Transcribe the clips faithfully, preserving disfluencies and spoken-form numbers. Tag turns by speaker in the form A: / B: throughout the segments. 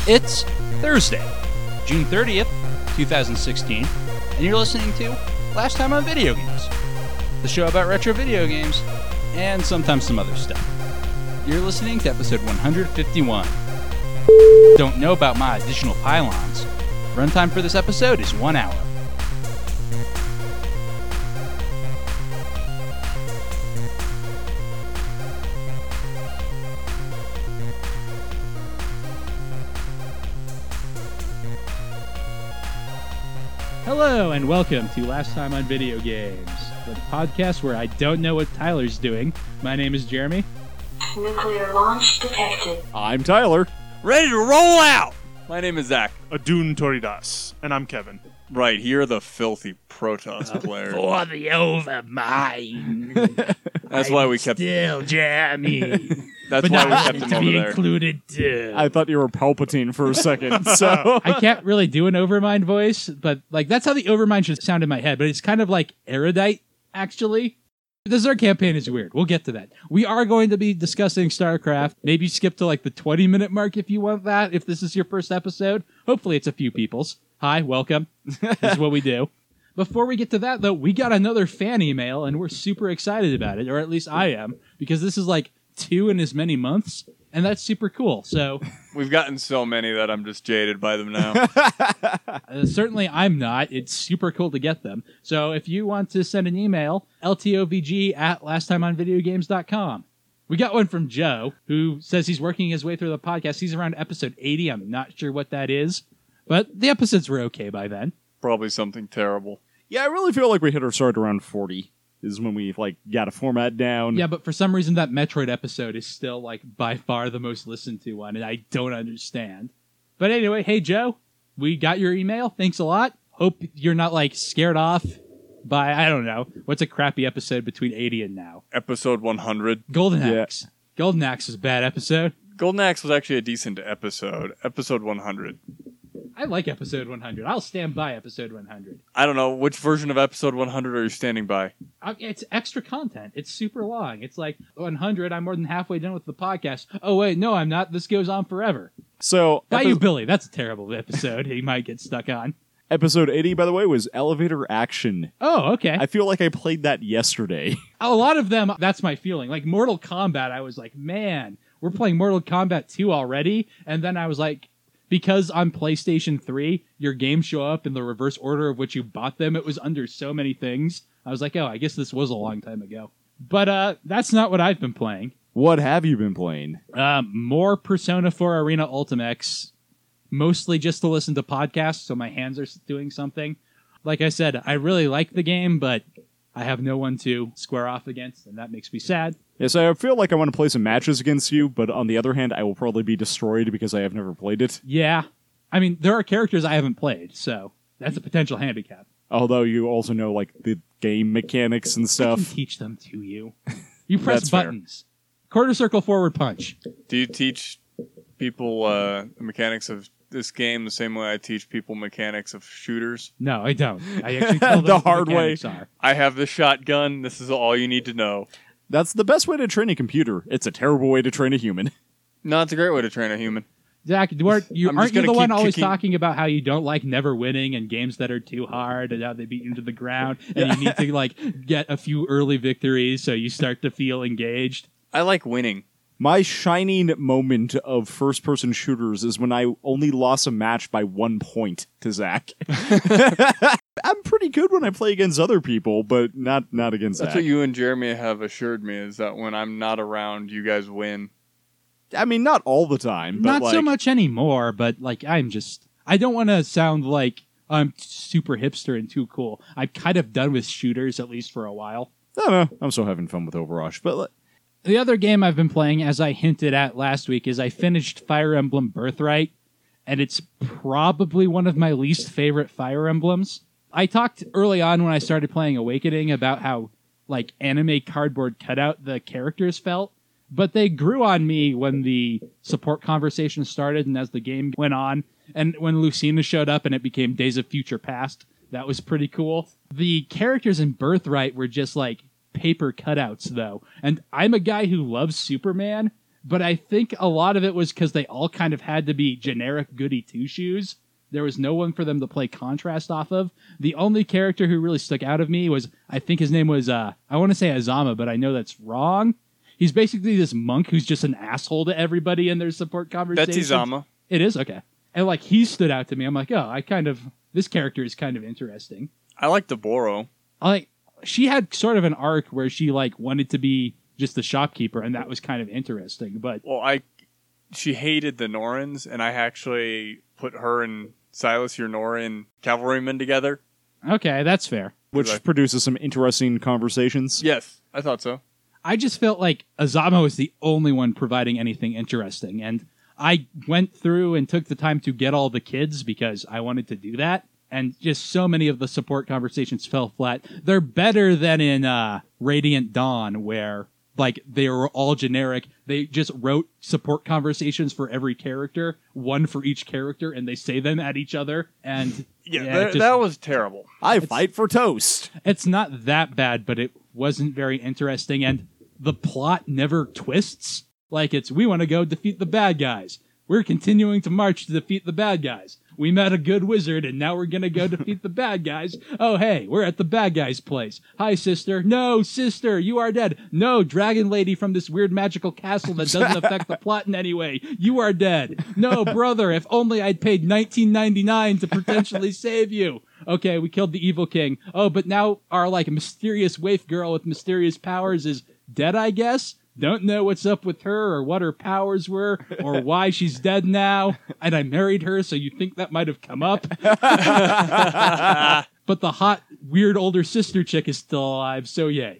A: It's Thursday, June thirtieth, twenty sixteen, and you're listening to Last Time on Video Games, the show about retro video games and sometimes some other stuff. You're listening to episode one fifty-one. Don't know about my additional pylons. Runtime for this episode is one hour.
B: Hello and welcome to Last Time on Video Games, the podcast where I don't know what Tyler's doing. My name is Jeremy.
C: Nuclear launch detected.
D: I'm Tyler.
E: Ready to roll out! My name is Zach.
F: Adun Toridas, and I'm Kevin.
E: Right, here are the filthy Protoss players.
B: For the Overmind.
E: That's why we kept.
B: Still Jeremy.
E: That's
B: but
E: why
B: not
E: we kept
B: to
E: them
B: be
E: over there.
B: included too.
D: I thought you were Palpatine for a second, so
B: I can't really do an Overmind voice, but like that's how the Overmind should sound in my head. But it's kind of like erudite, actually. This is our campaign is weird. We'll get to that. We are going to be discussing StarCraft. Maybe skip to like the twenty minute mark if you want that. If this is your first episode, hopefully it's a few people's. Hi, welcome. This is what we do. Before we get to that, though, we got another fan email, and we're super excited about it, or at least I am, because this is like two in as many months, and that's super cool. So
E: We've gotten so many that I'm just jaded by them now.
B: uh, certainly I'm not. It's super cool to get them. So if you want to send an email, L T O V G at last time on video games dot com. We got one from Joe, who says he's working his way through the podcast. He's around episode eighty. I'm not sure what that is, but the episodes were okay by then.
E: Probably something terrible.
D: yeah, I really feel like we hit our start around forty. Is when we like got a format down.
B: Yeah, but for some reason that Metroid episode is still like by far the most listened to one, and I don't understand. But anyway, hey Joe, we got your email. Thanks a lot. Hope you're not like scared off by, I don't know, what's a crappy episode between eighty and now?
E: Episode one hundred.
B: Golden
D: Yeah.
B: Axe. Golden Axe was a bad episode.
E: Golden Axe was actually a decent episode. Episode one hundred.
B: I like episode one hundred. I'll stand by episode one hundred.
E: I don't know, which version of episode one hundred are you standing by?
B: I, it's extra content. It's super long. It's like one hundred. I'm more than halfway done with the podcast. Oh, wait, no, I'm not. This goes on forever.
D: So
B: Bayou
D: epi-
B: Billy. That's a terrible episode. He might get stuck on.
D: episode eighty, by the way, was Elevator Action.
B: Oh, okay.
D: I feel like I played that yesterday.
B: A lot of them, that's my feeling. Like Mortal Kombat, I was like, man, we're playing Mortal Kombat two already? And then I was like, because on PlayStation three, your games show up in the reverse order of which you bought them. It was under so many things. I was like, oh, I guess this was a long time ago. But uh, that's not what I've been playing.
D: What have you been playing?
B: Uh, more Persona four Arena Ultimax, mostly just to listen to podcasts, so my hands are doing something. Like I said, I really like the game, but I have no one to square off against, and that makes me sad.
D: Yes, I feel like I want to play some matches against you, but on the other hand, I will probably be destroyed because I have never played it.
B: Yeah. I mean, there are characters I haven't played, so that's a potential handicap.
D: Although you also know like the game mechanics and
B: I
D: stuff.
B: can teach them to you. You press
D: That's fair.
B: buttons. Quarter circle forward punch.
E: Do you teach people uh, the mechanics of this game the same way I teach people mechanics of shooters?
B: No, I don't. I actually tell them
D: The
B: what
D: hard way.
B: mechanics are.
E: I have the shotgun. This is all you need to know.
D: That's the best way to train a computer. It's a terrible way to train a human.
E: No, it's a great way to train a human.
B: Zach, you aren't you,
E: I'm
B: aren't
E: just
B: you the
E: gonna
B: one
E: keep
B: always
E: kicking-
B: talking about how you don't like never winning and games that are too hard and how they beat you to the ground and you need to like get a few early victories so you start to feel engaged?
E: I like winning.
D: My shining moment of first-person shooters is when I only lost a match by one point to Zach. I'm pretty good when I play against other people, but not not against
E: That's
D: Zach.
E: what you and Jeremy have assured me, is that when I'm not around, you guys win.
D: I mean, not all the time, but
B: Not
D: like,
B: so much anymore, but like I'm just I don't want to sound like I'm super hipster and too cool. I'm kind of done with shooters, at least for a while.
D: I don't know. I'm still having fun with Overwatch, but like,
B: The other game I've been playing, as I hinted at last week, is I finished Fire Emblem Birthright, and it's probably one of my least favorite Fire Emblems. I talked early on when I started playing Awakening about how like anime cardboard cutout the characters felt, but they grew on me when the support conversation started and as the game went on, and when Lucina showed up and it became Days of Future Past. That was pretty cool. The characters in Birthright were just like paper cutouts, though. And I'm a guy who loves Superman, but I think a lot of it was because they all kind of had to be generic goody two-shoes. There was no one for them to play contrast off of. The only character who really stuck out of me was, I think his name was, uh, I want to say Azama, but I know that's wrong. He's basically this monk who's just an asshole to everybody in their support conversations.
E: That's Izama.
B: It is? Okay. And like, he stood out to me. I'm like, oh, I kind of, this character is kind of interesting.
E: I like Deborah.
B: I like, she had sort of an arc where she like wanted to be just the shopkeeper, and that was kind of interesting. But
E: Well, I, she hated the Norans, and I actually put her and Silas, your Noran cavalrymen together.
B: okay, that's fair.
D: Which
E: Right.
D: produces some interesting conversations.
E: Yes, I thought so.
B: I just felt like Azama was the only one providing anything interesting, and I went through and took the time to get all the kids because I wanted to do that, and just so many of the support conversations fell flat. They're better than in uh, Radiant Dawn, where like they were all generic. They just wrote support conversations for every character, one for each character, and they say them at each other. And
E: Yeah,
B: yeah,
E: that,
B: it just-
E: that was terrible.
D: I fight for toast.
B: it's not that bad, but it wasn't very interesting, and the plot never twists. Like, it's, we want to go defeat the bad guys. We're continuing to march to defeat the bad guys. We met a good wizard, and now we're going to go defeat the bad guys. Oh, hey, we're at the bad guy's place. Hi, sister. No, sister, you are dead. No, dragon lady from this weird magical castle that doesn't affect the plot in any way. You are dead. No, brother, if only I'd paid nineteen ninety-nine to potentially save you. Okay, we killed the evil king. Oh, but now our, like, mysterious waif girl with mysterious powers is dead, I guess? Don't know what's up with her or what her powers were or why she's dead now. And I married her, so you think that might have come up. But the hot, weird older sister chick is still alive, so yay.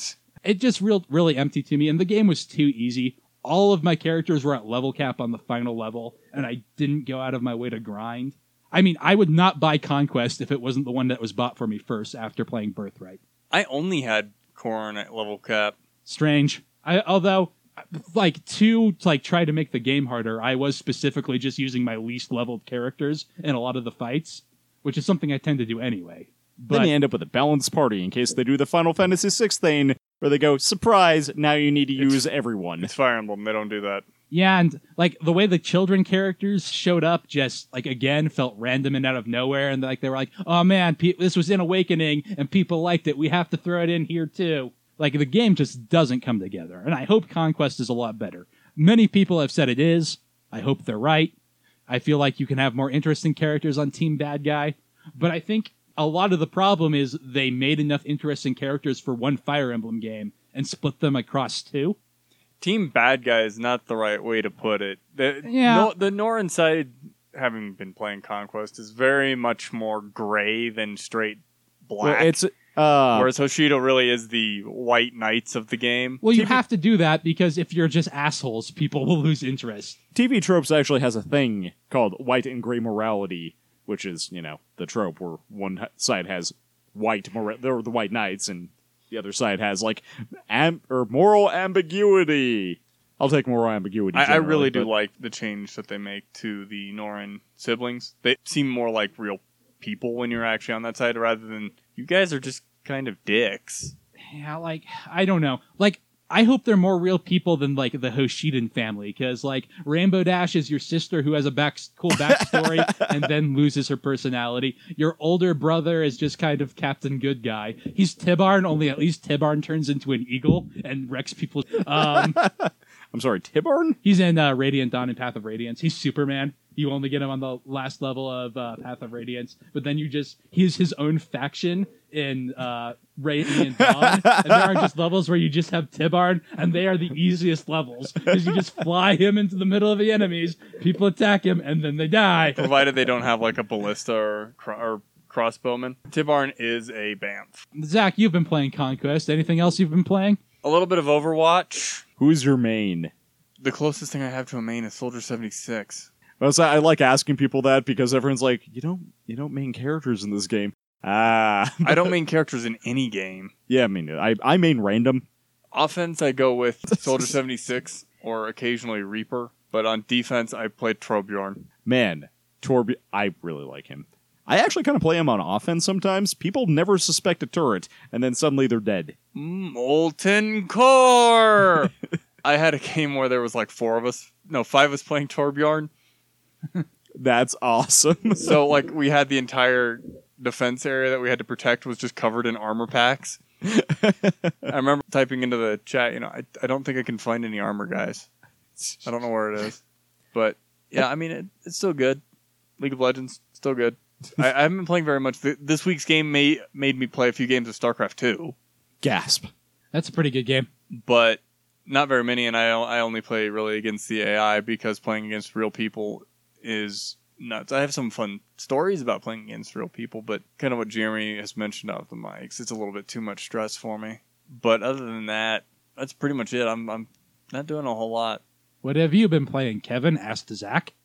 B: It just real, really empty to me, and the game was too easy. All of my characters were at level cap on the final level, and I didn't go out of my way to grind. I mean, I would not buy Conquest if it wasn't the one that was bought for me first after playing Birthright.
E: I only had Corrin at level cap.
B: Strange. I, although, like, to like try to make the game harder, I was specifically just using my least leveled characters in a lot of the fights, which is something I tend to do anyway. But
D: Then you end up with a balanced party in case they do the Final Fantasy six thing where they go, surprise, now you need to use everyone.
E: It's Fire Emblem. They don't do that.
B: yeah, and like the way the children characters showed up, just like again felt random and out of nowhere, and like they were like, "Oh man, pe- this was in Awakening, and people liked it. We have to throw it in here too." Like, the game just doesn't come together, and I hope Conquest is a lot better. Many people have said it is. I hope they're right. I feel like you can have more interesting characters on Team Bad Guy, but I think a lot of the problem is they made enough interesting characters for one Fire Emblem game and split them across two.
E: Team Bad Guy is not the right way to put it. The,
B: Yeah.
E: no, the Noran side, having been playing Conquest, is very much more gray than straight black.
D: Well, it's uh,
E: Whereas Hoshido really is the white knights of the game.
B: Well, you
D: T V
B: have to do that because if you're just assholes, people will lose interest.
D: T V Tropes actually has a thing called white and gray morality, which is, you know, the trope where one h- side has white mora- they're the white knights, and the other side has like am- or moral ambiguity. I'll take moral ambiguity.
E: I, I
D: generally,
E: really do
D: but-
E: like the change that they make to the Noran siblings. They seem more like real people when you're actually on that side, rather than you guys are just kind of dicks.
B: Yeah, like, I don't know. Like, I hope they're more real people than, like, the Hoshiden family, because, like, Rainbow Dash is your sister who has a back cool backstory and then loses her personality. Your older brother is just kind of Captain Good Guy. He's Tibarn, only at least Tibarn turns into an eagle and wrecks people. Um,
D: I'm sorry, Tibarn?
B: he's in uh, Radiant Dawn and Path of Radiance. He's Superman. You only get him on the last level of uh, Path of Radiance, but then you just, he's his own faction in uh, Radiant Dawn, and there are just levels where you just have Tibarn, and they are the easiest levels, because you just fly him into the middle of the enemies, people attack him, and then they die.
E: Provided they don't have like a ballista or, cro- or crossbowman. Tibarn is a Banff.
B: Zach, you've been playing Conquest. Anything else you've been playing?
E: A little bit of Overwatch.
D: Who's your main?
E: The closest thing I have to a main is Soldier seventy-six.
D: Well, so I like asking people that because everyone's like, you don't, you don't main characters in this game. Ah,
E: I don't main characters in any game.
D: yeah, I mean, I, I main random.
E: Offense, I go with Soldier seventy-six or occasionally Reaper. But on defense, I play Torbjorn.
D: Man, Torb, I really like him. I actually kind of play him on offense sometimes. People never suspect a turret, and then suddenly they're dead.
E: Molten Core! I had a game where there was like four of us, no, five of us playing Torbjorn.
D: That's awesome.
E: So like we had the entire defense area that we had to protect was just covered in armor packs. I remember typing into the chat, you know, I, I don't think I can find any armor, guys. I don't know where it is. But yeah, I mean, it, it's still good. League of Legends, still good. I, I haven't been playing very much. Th- this week's game may, made me play a few games of StarCraft two.
D: Gasp.
B: That's a pretty good game.
E: But not very many, and I, I only play really against the A I because playing against real people is nuts. I have some fun stories about playing against real people, but kind of what Jeremy has mentioned off the mics, it's a little bit too much stress for me. But other than that, that's pretty much it. I'm I'm not doing a whole lot.
B: What have you been playing, Kevin? Asked Zach.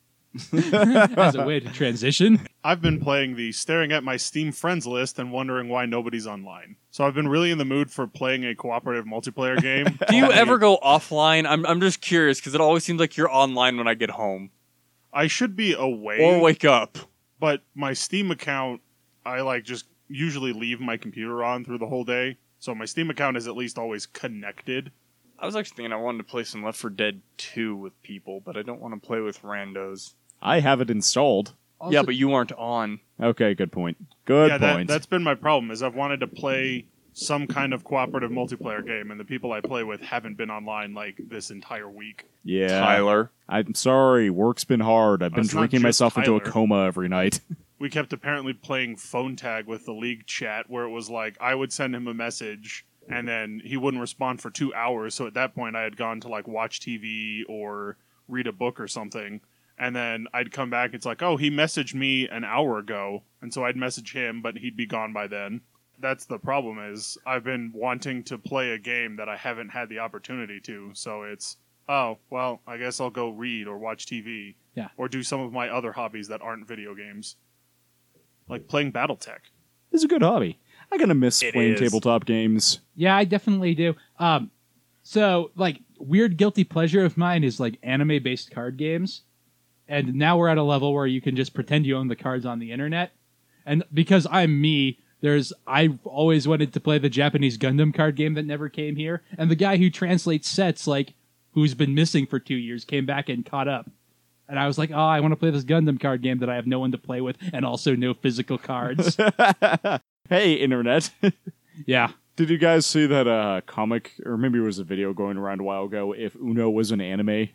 B: As a way to transition.
F: I've been playing the staring at my Steam friends list and wondering why nobody's online. So I've been really in the mood for playing a cooperative multiplayer game.
E: Do you ever go offline? I'm I'm just curious because it always seems like you're online when I get home
F: I should be away,
E: or wake up.
F: but my Steam account, I like just usually leave my computer on through the whole day. So my Steam account is at least always connected.
E: I was actually thinking I wanted to play some Left four Dead two with people, but I don't want to play with randos.
D: I have it installed.
B: Also,
E: Yeah, but you aren't on.
D: Okay, good point. Good
F: yeah, that,
D: point.
F: that's been my problem, is I've wanted to play some kind of cooperative multiplayer game, and the people I play with haven't been online like this entire week.
D: yeah.
E: Tyler.
D: I'm sorry. Work's been hard. I've been
F: It's not
D: drinking
F: just
D: myself into a
F: Tyler.
D: coma every night.
F: We kept apparently playing phone tag with the league chat, where it was like I would send him a message and then he wouldn't respond for two hours. So at that point, I had gone to like watch T V or read a book or something. And then I'd come back. It's like, oh, he messaged me an hour ago. And so I'd message him, but he'd be gone by then. That's the problem, is I've been wanting to play a game that I haven't had the opportunity to. So it's, oh, well, I guess I'll go read or watch T V.
B: Yeah.
F: Or do some of my other hobbies that aren't video games. Like playing BattleTech.
D: It's a good hobby. I'm gonna miss
E: It
D: playing
E: is.
D: tabletop games.
B: Yeah, I definitely do. Um, so like weird guilty pleasure of mine is like anime based card games, and now we're at a level where you can just pretend you own the cards on the internet. And because I'm me, there's I've always wanted to play the Japanese Gundam card game that never came here, and the guy who translates sets, like who's been missing for two years, came back and caught up. And I was like, oh, I want to play this Gundam card game that I have no one to play with, and also no physical cards.
D: Hey, internet.
B: Yeah.
D: Did you guys see that uh, comic, or maybe it was a video going around a while ago, if Uno was an anime?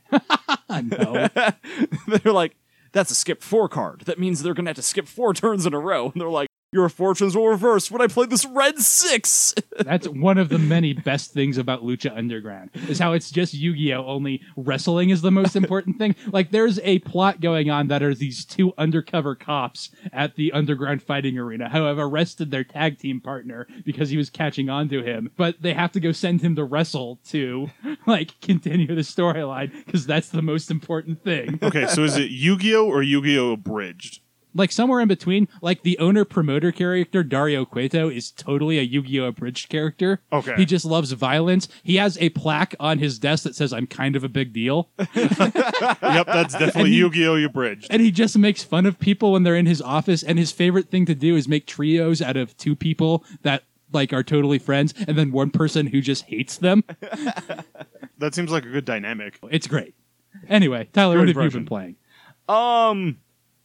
B: No.
D: They're like, that's a skip four card. That means they're going to have to skip four turns in a row. And they're like, your fortunes will reverse when I play this red six.
B: That's one of the many best things about Lucha Underground, is how it's just Yu-Gi-Oh! Only wrestling is the most important thing. Like, there's a plot going on that are these two undercover cops at the underground fighting arena who have arrested their tag team partner because he was catching on to him, but they have to go send him to wrestle to, like, continue the storyline, because that's the most important thing.
F: Okay, so is it Yu-Gi-Oh! Or Yu-Gi-Oh! Abridged?
B: Like, somewhere in between, like, the owner-promoter character, Dario Cueto, is totally a Yu-Gi-Oh! Abridged character.
F: Okay.
B: He just loves violence. He has a plaque on his desk that says, I'm kind of a big deal.
F: Yep, that's definitely
B: And he-
F: Yu-Gi-Oh! Abridged.
B: And he just makes fun of people when they're in his office, and his favorite thing to do is make trios out of two people that, like, are totally friends, and then one person who just hates them.
F: That seems like a good dynamic.
B: It's great. Anyway, Tyler,
D: Good
B: what have
D: impression.
B: you been playing?
D: Um,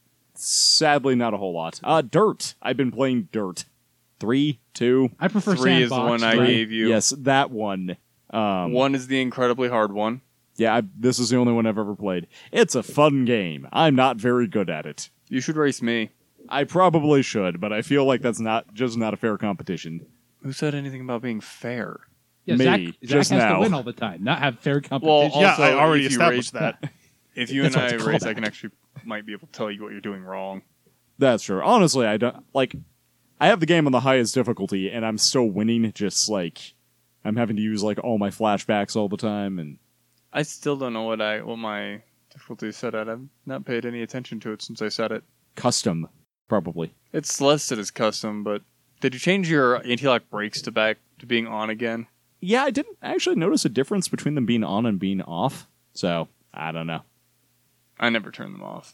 D: sadly, not a whole lot. Uh, Dirt. I've been playing Dirt. Three, two.
B: I prefer
E: Three is the
B: Sandbox,
E: one I
B: but-
E: gave you.
D: Yes, that one. Um,
E: One is the incredibly hard one.
D: Yeah, I, this is the only one I've ever played. It's a fun game. I'm not very good at it.
E: You should race me.
D: I probably should, but I feel like that's not just not a fair competition.
E: Who said anything about being fair?
B: Yeah,
D: Me,
B: Zach, Zach
D: just
B: has
D: now.
B: to win all the time, not have fair
E: Well,
B: competition.
F: Yeah,
E: Also,
F: I already
E: if you
F: established
E: race-
F: that.
E: If you
B: That's
E: and
B: what
E: I
B: it's
E: race,
B: called.
E: I can actually might be able to tell you what you're doing wrong.
D: That's true. Honestly, I don't like. I have the game on the highest difficulty, and I'm still winning. Just like I'm having to use like all my flashbacks all the time, and
E: I still don't know what I what my difficulty is set at. I've not paid any attention to it since I set it.
D: custom probably.
E: It's listed as custom, but did you change your anti-lock brakes to back to being on again?
D: Yeah, I didn't actually notice a difference between them being on and being off. So I don't know.
E: I never turn them off.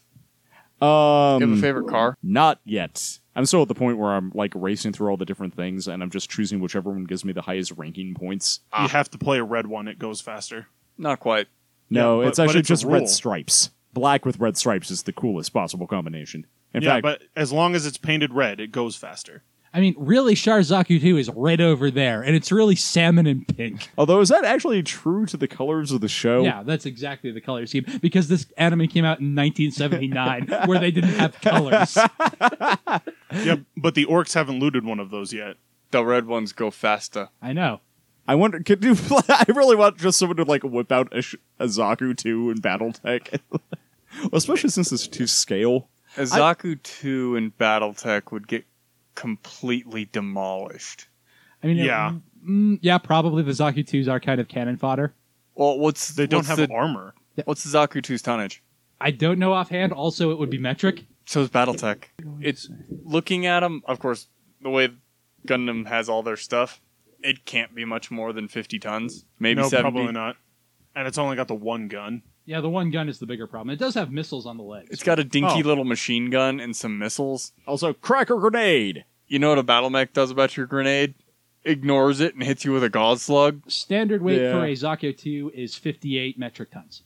D: Um,
E: Do you have a favorite car?
D: Not yet. I'm still at the point where I'm like racing through all the different things, and I'm just choosing whichever one gives me the highest ranking points.
F: You have to play a red one, it goes faster.
E: Not quite.
D: No,
F: Yeah,
D: it's
F: but- but
D: actually
F: it's a
D: just red
F: rule.
D: stripes. Black with red stripes is the coolest possible combination. In
F: yeah,
D: fact,
F: but as long as it's painted red, it goes faster.
B: I mean, really, Sharzaku two is right over there, and it's really salmon and pink.
D: although is that actually true to the colors of the show?
B: Yeah, that's exactly the color scheme, because this anime came out in nineteen seventy-nine, where they didn't have colors.
F: Yeah, but the orcs haven't looted one of those yet.
E: The red ones go faster.
B: I know.
D: I wonder, could you? I really want just someone to like whip out a, sh- a Zaku two in BattleTech, well, especially since it's to scale.
E: A Zaku two in BattleTech would get completely demolished.
B: I mean, it-
F: Yeah.
B: mm, yeah, probably the Zaku twos are kind of cannon fodder.
E: Well, what's
F: They don't
E: what's
F: have
E: the,
F: armor.
E: What's the Zaku two's tonnage?
B: I don't know offhand. Also, it would be metric.
E: So is BattleTech. It's looking at them. Of course, the way Gundam has all their stuff, it can't be much more than fifty tons, maybe
F: No,
E: seventy.
F: probably not. And it's only got the one gun.
B: Yeah, the one gun is the bigger problem. It does have missiles on the legs.
E: It's got a dinky
F: Oh.
E: little machine gun and some missiles.
D: Also, cracker grenade.
E: You know what a battle mech does about your grenade? Ignores it and hits you with a gauze slug.
B: Standard weight
D: Yeah.
B: for a Zaku two is fifty-eight metric tons.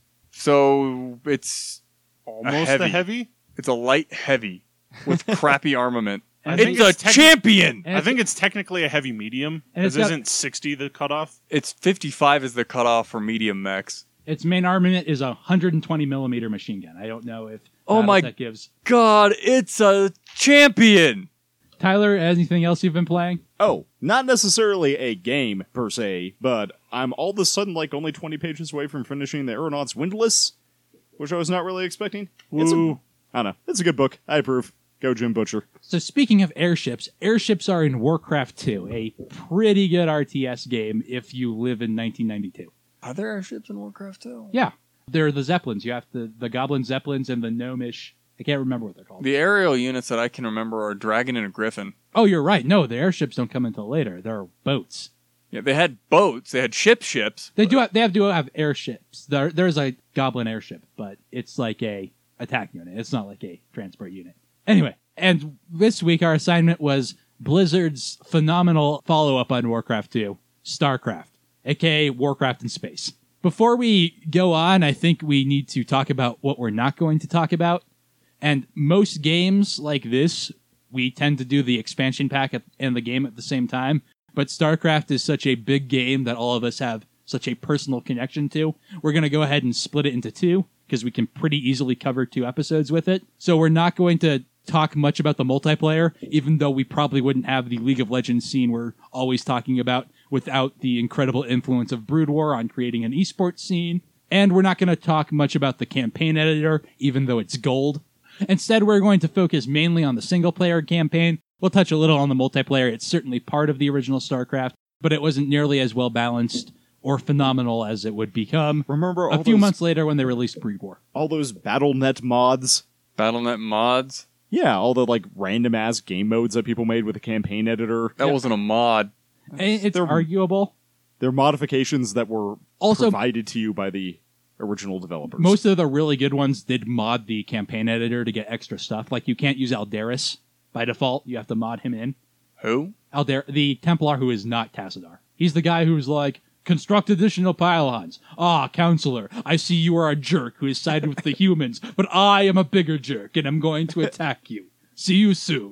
E: So it's
F: Almost
E: heavy.
F: a heavy.
E: it's a light heavy with crappy armament.
B: I
E: It's
B: think
E: a
F: it's tec-
E: champion.
B: And
F: I
B: it's-
F: think it's technically a heavy medium.
B: And it's
F: Because
B: got-
F: isn't sixty the cutoff?
E: It's fifty-five is the cutoff for medium mechs.
B: Its main armament is a one hundred twenty millimeter machine gun. I don't know if
E: Oh my-
B: that gives.
E: God, it's a champion.
B: Tyler, anything else you've been playing?
D: Oh, not necessarily a game per se, but I'm all of a sudden like only twenty pages away from finishing the Aeronauts Windless, which I was not really expecting. It's a,
F: Woo.
D: I don't know. It's a good book. I approve. Go Jim Butcher.
B: So speaking of airships, airships are in Warcraft two, a pretty good R T S game if you live in nineteen ninety-two.
E: Are there airships in Warcraft too?
B: Yeah, they're the Zeppelins. You have to the Goblin Zeppelins and the Gnomish. I can't remember what they're called.
E: The aerial units that I can remember are a dragon and a griffin.
B: Oh, you're right. No, the airships don't come until later. They're boats.
E: Yeah, they had boats. They had ship ships.
B: They do. Have, they have do have airships. There, there's a Goblin airship, but it's like a attack unit. It's not like a transport unit. Anyway, and this week our assignment was Blizzard's phenomenal follow-up on Warcraft two, StarCraft, aka Warcraft in space. Before we go on, I think we need to talk about what we're not going to talk about. And most games like this, we tend to do the expansion pack at- and the game at the same time. But StarCraft is such a big game that all of us have such a personal connection to. We're going to go ahead and split it into two because we can pretty easily cover two episodes with it. So we're not going to talk much about the multiplayer, even though we probably wouldn't have the League of Legends scene we're always talking about without the incredible influence of Brood War on creating an esports scene. And we're not going to talk much about the campaign editor, even though it's gold. Instead, we're going to focus mainly on the single-player campaign. We'll touch a little on the multiplayer. It's certainly part of the original StarCraft, but it wasn't nearly as well-balanced or phenomenal as it would become
D: Remember all
B: a few
D: those,
B: months later when they released Brood War.
D: all those Battle Net Net mods?
E: Battle Net mods.
D: Yeah, all the like random ass game modes that people made with a campaign editor.
E: That
B: Yeah.
E: wasn't a mod.
B: And it's
D: They're-
B: arguable.
D: They're modifications that were
B: Also,
D: provided to you by the original developers.
B: most of the really good ones did mod the campaign editor to get extra stuff. Like, you can't use Aldaris by default. You have to mod him in.
E: Who?
B: Alder, the Templar who is not Tassadar. He's the guy who's like, construct additional pylons. Ah, counselor, I see you are a jerk who has sided with the humans, but I am a bigger jerk and I'm going to attack you. See you soon.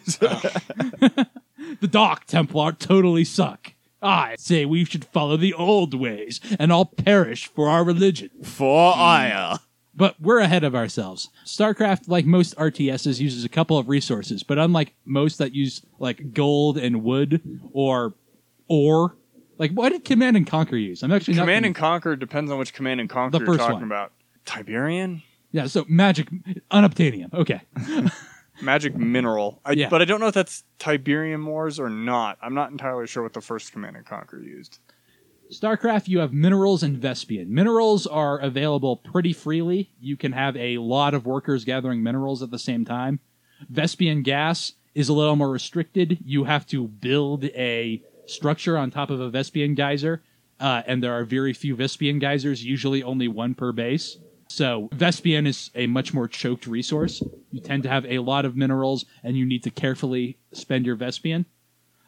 B: The Dark Templar totally suck. I say we should follow the old ways and all perish for our religion.
D: For ire.
B: But we're ahead of ourselves. StarCraft, like most R T Ss, uses a couple of resources, but unlike most that use like gold and wood or ore, like what did Command and Conquer use? I'm actually not
E: Command and Conquer depends on which Command and Conquer
B: The
E: you're
B: first
E: talking
B: one.
E: about. Tiberian?
B: yeah. So magic, unobtainium. Okay,
E: Magic Mineral. I,
B: Yeah.
E: But I don't know if that's Tiberium Wars or not. I'm not entirely sure what the first Command and Conquer used.
B: StarCraft, you have minerals and Vespian. Minerals are available pretty freely. You can have a lot of workers gathering minerals at the same time. Vespian gas is a little more restricted. You have to build a structure on top of a Vespian geyser, uh, and there are very few Vespian geysers, usually only one per base. So Vespian is a much more choked resource. You tend to have a lot of minerals, and you need to carefully spend your Vespian.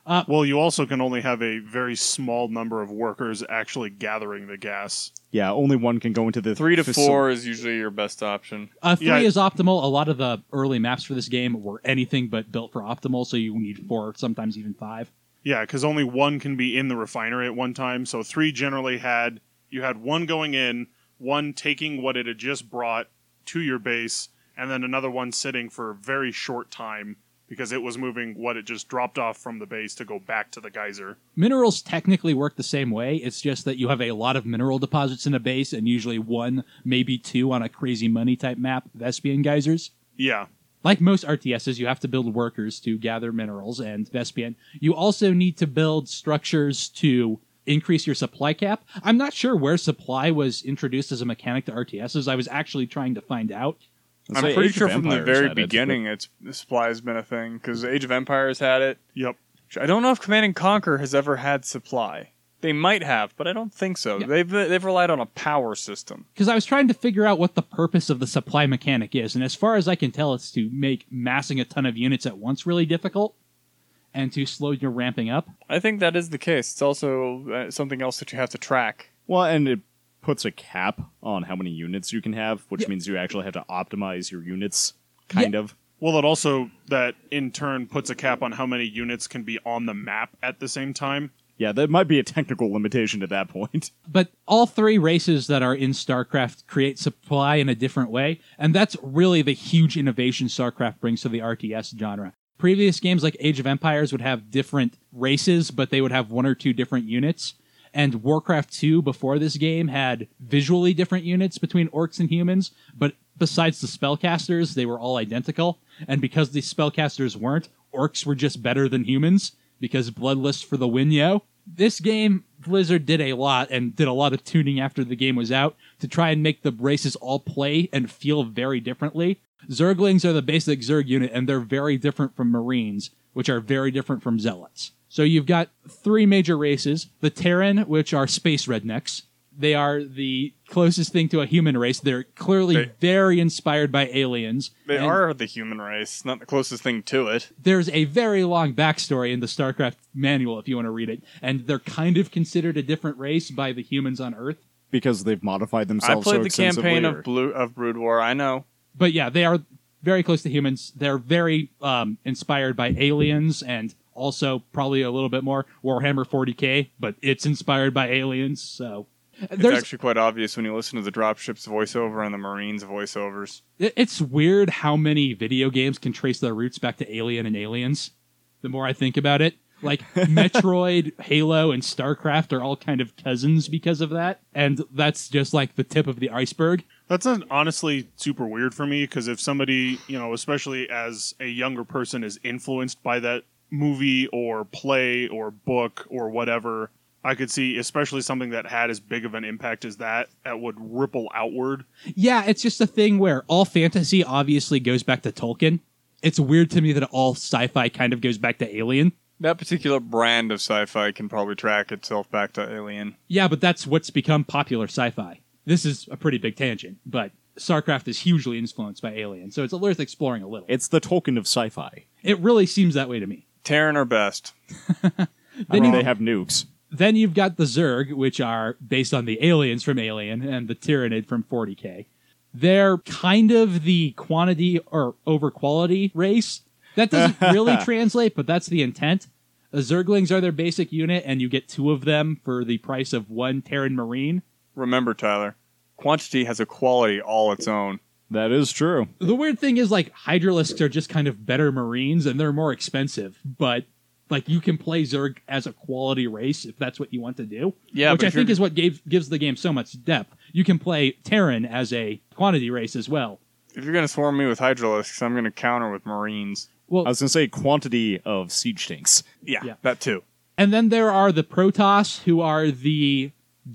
F: Well, you also can only have a very small number of workers actually gathering the gas.
D: Yeah, only one can go into the
E: Three to
D: faci-
E: four is usually your best option.
B: Uh, three
F: Yeah.
B: is optimal. A lot of the early maps for this game were anything but built for optimal, so you need four, sometimes even five.
F: Yeah, because only one can be in the refinery at one time. So three generally had, you had one going in, one taking what it had just brought to your base, and then another one sitting for a very short time because it was moving what it just dropped off from the base to go back to the geyser.
B: Minerals technically work the same way. It's just that you have a lot of mineral deposits in a base, and usually one, maybe two on a crazy money type map, Vespian geysers.
F: Yeah.
B: Like most R T Ss, you have to build workers to gather minerals and Vespian. You also need to build structures to increase your supply cap. I'm not sure where supply was introduced as a mechanic to R T Ss. I was actually trying to find out.
D: Let's
E: I'm
D: say
E: pretty
D: Age of
E: sure from the
D: Empires
E: very
D: had it,
E: beginning, it's supply has been a thing because Age of Empires had it.
F: Yep.
E: I don't know if Command and Conquer has ever had supply. They might have, but I don't think so.
B: Yeah.
E: They've they've relied on a power system.
B: Because I was trying to figure out what the purpose of the supply mechanic is, and as far as I can tell, it's to make massing a ton of units at once really difficult, and to slow your ramping up.
E: I think that is the case. It's also uh, something else that you have to track.
D: Well, and it puts a cap on how many units you can have, which
B: Yeah.
D: means you actually have to optimize your units, kind of.
F: Well, it also, that in turn puts a cap on how many units can be on the map at the same time.
D: Yeah, that might be a technical limitation at that point.
B: But all three races that are in StarCraft create supply in a different way, and that's really the huge innovation StarCraft brings to the R T S genre. Previous games like Age of Empires would have different races, but they would have one or two different units. And Warcraft two, before this game, had visually different units between orcs and humans, but besides the spellcasters, they were all identical. And because the spellcasters weren't, orcs were just better than humans, because Bloodlust for the win, yo. This game, Blizzard did a lot, and did a lot of tuning after the game was out, to try and make the races all play and feel very differently. Zerglings are the basic Zerg unit, and they're very different from Marines, which are very different from Zealots. So you've got three major races. The Terran, which are space rednecks. They are the closest thing to a human race. They're clearly
E: They-
B: very inspired by aliens.
E: They
B: And
E: are the human race, not the closest thing to it.
B: There's a very long backstory in the StarCraft manual if you want to read it. And they're kind of considered a different race by the humans on Earth.
D: Because they've modified
E: I
D: themselves
E: played
D: so
E: the
D: extensively,
E: campaign
D: or-
E: of Blue of Brood War. I know.
B: But yeah, they are very close to humans. They're very um, inspired by aliens and also probably a little bit more Warhammer forty K, but it's inspired by aliens. So
E: It's
B: there's
E: actually quite obvious when you listen to the dropship's voiceover and the Marines' voiceovers.
B: it- it's weird how many video games can trace their roots back to Alien and Aliens. The more I think about it, like Metroid, Halo, and StarCraft are all kind of cousins because of that, and that's just like the tip of the iceberg.
F: That's not honestly super weird for me, because if somebody, you know, especially as a younger person, is influenced by that movie or play or book or whatever, I could see, especially something that had as big of an impact as that, that would ripple outward.
B: Yeah, it's just a thing where all fantasy obviously goes back to Tolkien. It's weird to me that all sci-fi kind of goes back to Alien.
E: That particular brand of sci-fi can probably track itself back to Alien.
B: Yeah, but that's what's become popular sci-fi. This is a pretty big tangent, but StarCraft is hugely influenced by Alien, so it's worth exploring a little.
D: It's the Tolkien of sci-fi.
B: It really seems that way to me.
E: Terran are best.
D: I
B: Then,
D: mean,
B: you,
D: they have nukes.
B: then you've got the Zerg, which are based on the aliens from Alien, and the Tyranid from forty K. They're kind of the quantity or over quality race. That doesn't really translate, but that's the intent. The Zerglings are their basic unit, and you get two of them for the price of one Terran Marine.
E: Remember, Tyler, quantity has a quality all its own.
D: That is true.
B: The weird thing is, like, Hydralisks are just kind of better Marines, and they're more expensive, but, like, you can play Zerg as a quality race if that's what you want to do.
E: Yeah,
B: Which
E: but
B: I
E: if
B: think
E: you're-
B: is what gave, gives the game so much depth. You can play Terran as a quantity race as well.
E: If you're going to swarm me with Hydralisks, I'm going to counter with Marines.
B: Well,
D: I was going to say quantity of siege tanks.
E: Yeah,
B: Yeah.
E: that too.
B: and then there are the Protoss, who are the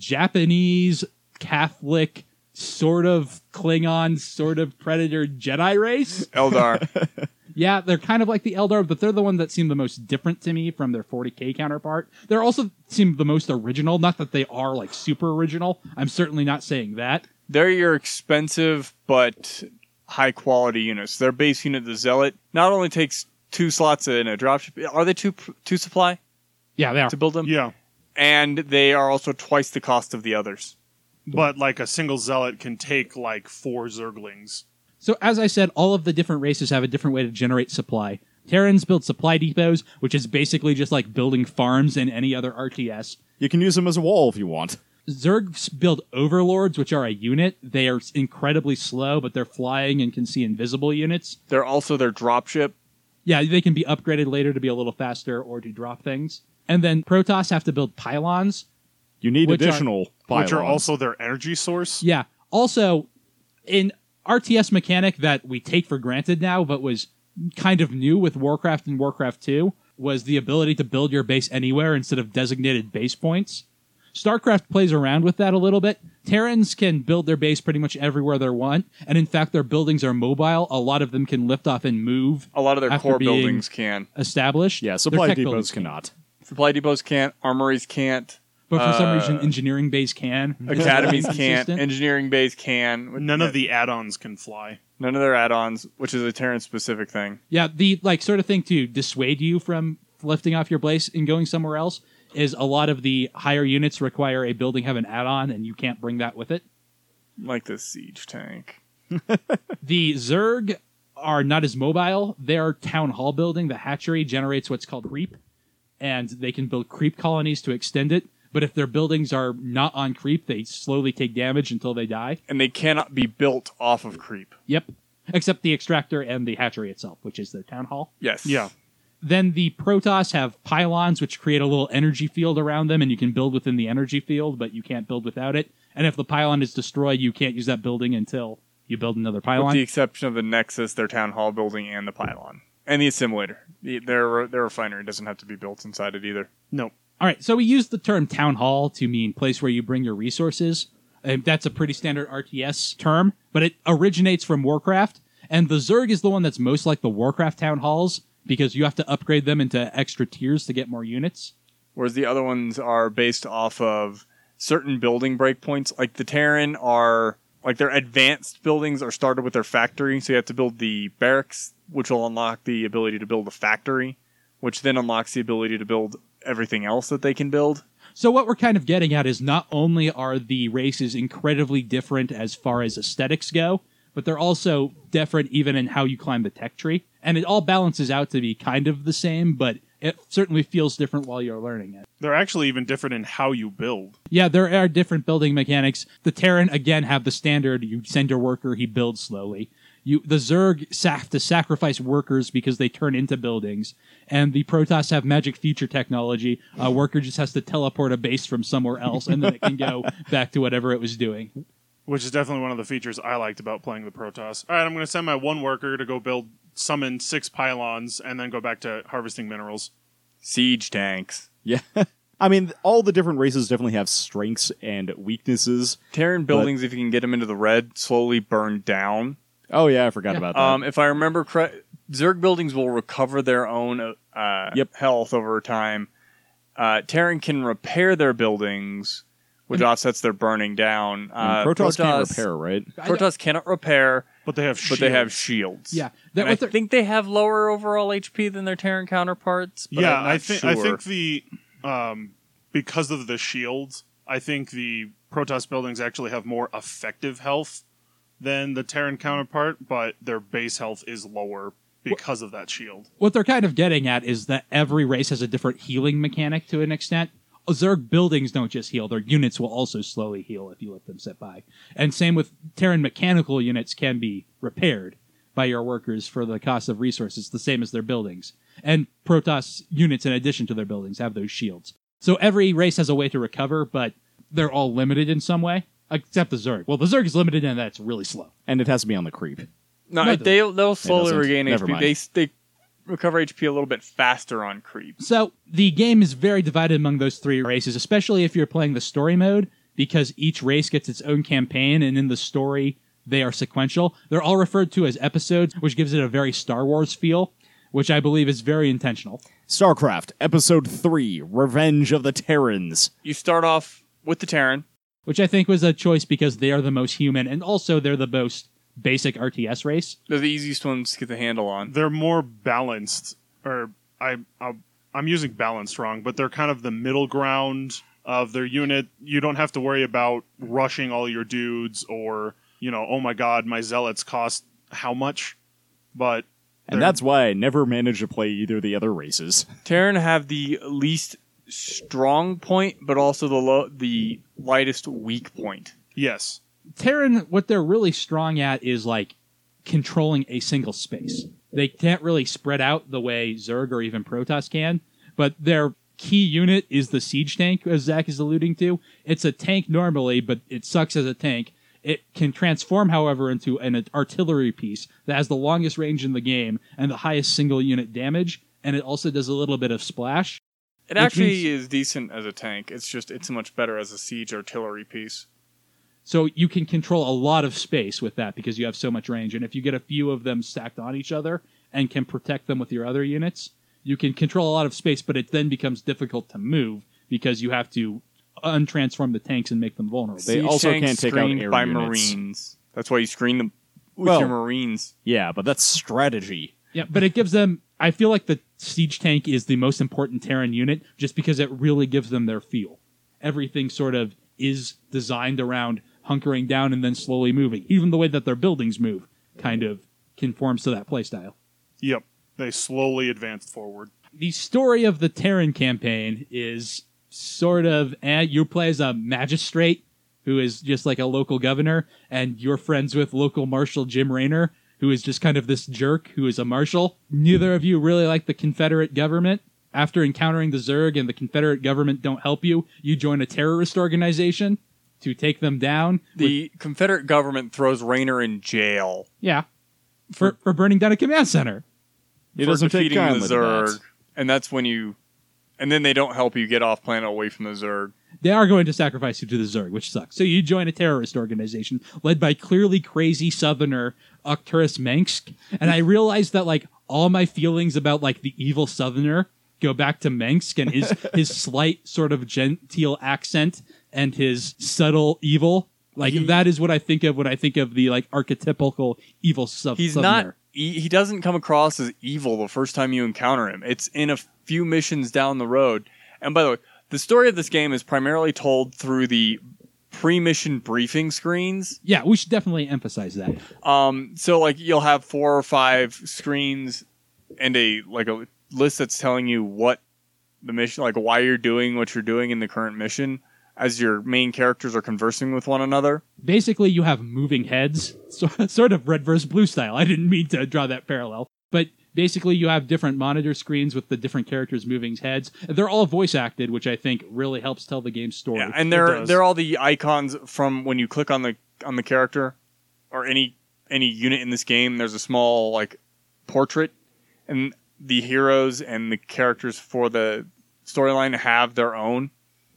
B: Japanese Catholic sort of Klingon, sort of Predator Jedi race.
E: Eldar.
B: Yeah, they're kind of like the Eldar, but they're the one that seem the most different to me from their forty K counterpart. They're also seem the most original. Not that they are like super original. I'm certainly not saying that.
E: They're your expensive but high quality units. Their base unit, the Zealot, not only takes two slots in a dropship. Are they two two supply
B: Yeah, they are.
E: to build them?
F: Yeah.
E: And they are also twice the cost of the others.
F: But like a single zealot can take like four zerglings.
B: So as I said, all of the different races have a different way to generate supply. Terrans build supply depots, which is basically just like building farms in any other R T S.
D: You can use them as a wall if you want.
B: Zergs build overlords, which are a unit. They are incredibly slow, but they're flying and can see invisible units.
E: They're also their dropship.
B: Yeah, they can be upgraded later to be a little faster or to drop things. And then Protoss have to build pylons.
D: You need
B: Which are-
D: additional pylons.
F: Which are also their energy source.
B: Yeah. Also, in R T S mechanic that we take for granted now, but was kind of new with Warcraft and Warcraft two, was the ability to build your base anywhere instead of designated base points. StarCraft plays around with that a little bit. Terrans can build their base pretty much everywhere they want, and in fact, their buildings are mobile. A lot of them can lift off and move
E: A lot of their
B: After
E: core
B: being-
E: buildings can.
B: established.
D: Yeah,
B: Their
D: supply
B: tech
D: depots
B: buildings
D: cannot.
E: Supply depots can't. Armories can't.
B: But for some
E: Uh,
B: reason, engineering base can.
E: Academies can't.
B: Inconsistent.
E: Engineering base can.
F: None of the add-ons can fly.
E: None of their add-ons, which is a Terran specific thing.
B: Yeah, the like sort of thing to dissuade you from lifting off your base and going somewhere else is a lot of the higher units require a building have an add-on, and you can't bring that with it.
E: Like the siege tank.
B: The Zerg are not as mobile. Their town hall building, the hatchery, generates what's called creep, and they can build creep colonies to extend it. But if their buildings are not on creep, they slowly take damage until they die.
E: And they cannot be built off of creep.
B: Yep. Except the extractor and the hatchery itself, which is their town hall.
E: Yes.
F: Yeah.
B: Then the Protoss have pylons, which create a little energy field around them, and you can build within the energy field, but you can't build without it. And if the pylon is destroyed, you can't use that building until you build another
E: With
B: pylon.
E: the exception of the Nexus, their town hall building, and the pylon. And the assimilator. The, their, their refinery doesn't have to be built inside it either.
F: No.
B: All right, so we use the term town hall to mean place where you bring your resources. And that's a pretty standard R T S term, but it originates from Warcraft. And the Zerg is the one that's most like the Warcraft town halls, because you have to upgrade them into extra tiers to get more units.
E: Whereas the other ones are based off of certain building breakpoints. Like the Terran are, like their advanced buildings are started with their factory. So you have to build the barracks, which will unlock the ability to build a factory, which then unlocks the ability to build everything else that they can build.
B: So what we're kind of getting at is not only are the races incredibly different as far as aesthetics go, but they're also different even in how you climb the tech tree. And it all balances out to be kind of the same, but it certainly feels different while you're learning it.
F: They're actually even different in how you build.
B: Yeah, there are different building mechanics. The Terran, again, have the standard, you send your worker, he builds slowly. You, the Zerg have to sacrifice workers because they turn into buildings. And the Protoss have magic feature technology. A worker just has to teleport a base from somewhere else, and then it can go back to whatever it was doing.
F: Which is definitely one of the features I liked about playing the Protoss. All right, I'm going to send my one worker to go build, summon six pylons, and then go back to harvesting minerals.
E: Siege tanks.
D: Yeah. I mean, all the different races definitely have strengths and weaknesses.
E: Terran buildings, if you can get them into the red, slowly burn down.
D: Oh, yeah, I forgot
B: Yeah.
D: about that.
E: Um, if I remember correct, Zerg buildings will recover their own uh,
D: Yep.
E: health over time. Uh, Terran can repair their buildings, which offsets their burning down. Uh,
D: And Protoss can't
E: Protoss-
D: repair, right?
B: I don't-
E: Protoss cannot repair,
F: But they have
E: but
F: shields.
E: they have shields.
B: Yeah. That,
E: And
B: what
E: I
B: they're-
E: think they have lower overall H P than their Terran counterparts. But
F: Yeah,
E: I'm not
F: I think
E: sure.
F: I think the um, because of the shields, I think the Protoss buildings actually have more effective health than the Terran counterpart, but their base health is lower because of that shield.
B: what they're kind of getting at is that every race has a different healing mechanic to an extent. Zerg buildings don't just heal, their units will also slowly heal if you let them sit by. And same with Terran mechanical units can be repaired by your workers for the cost of resources, the same as their buildings. And Protoss units, in addition to their buildings, have those shields. So every race has a way to recover, but they're all limited in some way, except the Zerg. Well, the Zerg is limited in that it's really slow.
D: And it has to be on the creep.
E: no,
B: No,
E: they they'll slowly
D: doesn't.
E: regain
D: Never
E: H P.
D: mind.
E: They they recover H P a little bit faster on creep.
B: So the game is very divided among those three races, especially if you're playing the story mode, because each race gets its own campaign, and in the story, they are sequential. They're all referred to as episodes, which gives it a very Star Wars feel, which I believe is very intentional.
D: StarCraft, Episode three, Revenge of the Terrans.
E: You start off with the Terran.
B: Which I think was a choice because they are the most human, and also they're the most basic R T S race.
E: They're the easiest ones to get the handle on.
F: They're more balanced or I, I I'm using balanced wrong, but they're kind of the middle ground of their unit. You don't have to worry about rushing all your dudes or, you know, oh my god, my zealots cost how much? But
D: and that's why I never managed to play either of the other races.
E: Terran have the least strong point, but also the low, the lightest weak point.
F: yes.
B: Terran, what they're really strong at is like controlling a single space. They can't really spread out the way Zerg or even Protoss can, but their key unit is the siege tank, as Zach is alluding to. It's a tank normally, but it sucks as a tank. It can transform, however, into an artillery piece that has the longest range in the game and the highest single unit damage, and it also does a little bit of splash.
E: It
B: Which
E: actually
B: means-
E: is decent as a tank. It's just it's much better as a siege artillery piece.
B: So you can control a lot of space with that because you have so much range. And if you get a few of them stacked on each other and can protect them with your other units, you can control a lot of space, but it then becomes difficult to move because you have to untransform the tanks and make them vulnerable.
D: They
E: Siege
D: also
E: tanks
D: can't take out
E: screened
D: air
E: by
D: units.
E: Marines. That's why you screen them with
D: Well-
E: your Marines.
D: Yeah, but that's strategy.
B: Yeah, but it gives them... I feel like the siege tank is the most important Terran unit just because it really gives them their feel. Everything sort of is designed around hunkering down and then slowly moving. Even the way that their buildings move kind of conforms to that playstyle.
F: Yep. They slowly advanced forward.
B: The story of the Terran campaign is sort of, eh, you play as a magistrate who is just like a local governor, and you're friends with local Marshal Jim Raynor, who is just kind of this jerk who is a marshal. Neither of you really like the Confederate government. After encountering the Zerg and the Confederate government don't help you, you join a terrorist organization to take them down.
E: The Confederate government throws Raynor in jail
B: Yeah. For, for burning down a command center.
D: It
E: for
D: doesn't take
E: defeating the
D: kindly to
E: Zerg,
D: that.
E: and that's when you, and then they don't help you get off planet away from the Zerg.
B: They are going to sacrifice you to the Zerg, which sucks. So you join a terrorist organization led by clearly crazy southerner Arcturus Mengsk. And I realized that like all my feelings about like the evil southerner go back to Mengsk and his, his slight sort of genteel accent and his subtle evil. Like
E: He-
B: that is what I think of when I think of the like archetypical evil sou-
E: He's
B: southerner.
E: not. He, he doesn't come across as evil the first time you encounter him. It's in a few missions down the road. And by the way, the story of this game is primarily told through the pre-mission briefing screens.
B: Yeah, we should definitely emphasize that.
E: Um, so like you'll have four or five screens and a like a list that's telling you what the mission, like why you're doing what you're doing in the current mission, as your main characters are conversing with one another.
B: Basically, you have moving heads, so, sort of red versus blue style. I didn't mean to draw that parallel. But basically, you have different monitor screens with the different characters' moving heads. They're all voice acted, which I think really helps tell the game's story.
E: Yeah, and they're
F: does.
E: they're all the icons from when you click on the on the character or any any unit in this game. There's a small like portrait, and the heroes and the characters for the storyline have their own,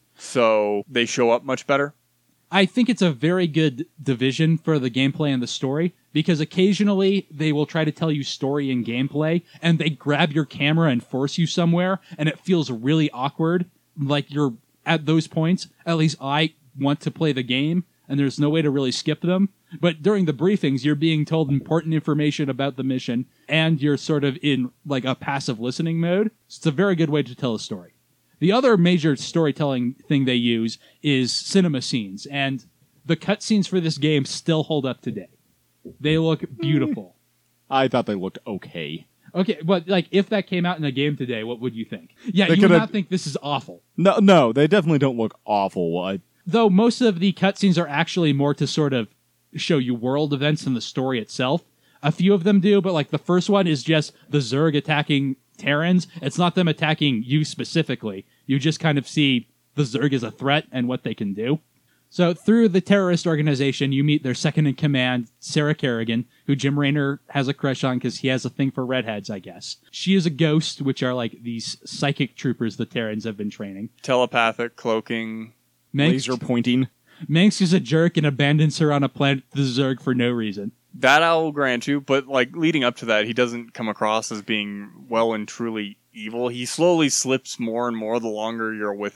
E: so they show up much better.
B: I think it's a very good division for the gameplay and the story, because occasionally they will try to tell you story and gameplay, and they grab your camera and force you somewhere, and it feels really awkward. Like you're at those points, at least I want to play the game, and there's no way to really skip them. But during the briefings, you're being told important information about the mission, and you're sort of in like a passive listening mode. So it's a very good way to tell a story. The other major storytelling thing they use is cinema scenes, and the cutscenes for this game still hold up today. They look beautiful.
D: I thought they looked okay.
B: Okay, but like if that came out in a game today, what would you think? Yeah,
D: They
B: you would
D: coulda-
B: not think this is awful.
D: No, no, they definitely don't look awful. I,
B: Though most of the cutscenes are actually more to sort of show you world events than the story itself. A few of them do, but like the first one is just the Zerg attacking Terrans. It's not them attacking you specifically. You just kind of see the Zerg as a threat and what they can do. So through the terrorist organization, you meet their second in command, Sarah Kerrigan, who Jim Raynor has a crush on because he has a thing for redheads, I guess. She is a ghost, which are like these psychic troopers the Terrans have been training.
E: Telepathic cloaking.
B: Mengsk,
D: laser pointing.
B: Mengsk is a jerk and abandons her on a planet, the Zerg, for no reason.
E: That I will grant you, but like leading up to that, he doesn't come across as being well and truly evil. He slowly slips more and more the longer you're with him.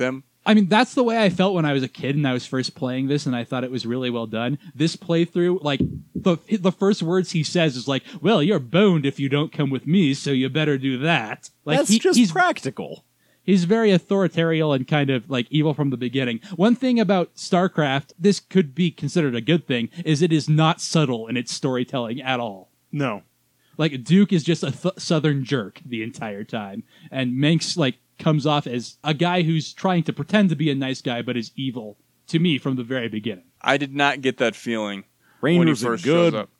B: I mean, that's the way I felt when I was a kid and I was first playing this, and I thought it was really well done. This playthrough, like, the the first words he says is like, well, you're boned if you don't come with me, so you better do that. Like,
D: That's
B: he-
D: just
B: he's,
D: practical.
B: he's very authoritarian and kind of, like, evil from the beginning. One thing about StarCraft, this could be considered a good thing, is it is not subtle in its storytelling at all.
F: No.
B: Like, Duke is just a th- southern jerk the entire time, and Manx, like, comes off as a guy who's trying to pretend to be a nice guy but is evil to me from the very beginning.
E: I did not get that feeling
D: Rainer's
E: when he
D: a
E: first
D: good
E: shows up.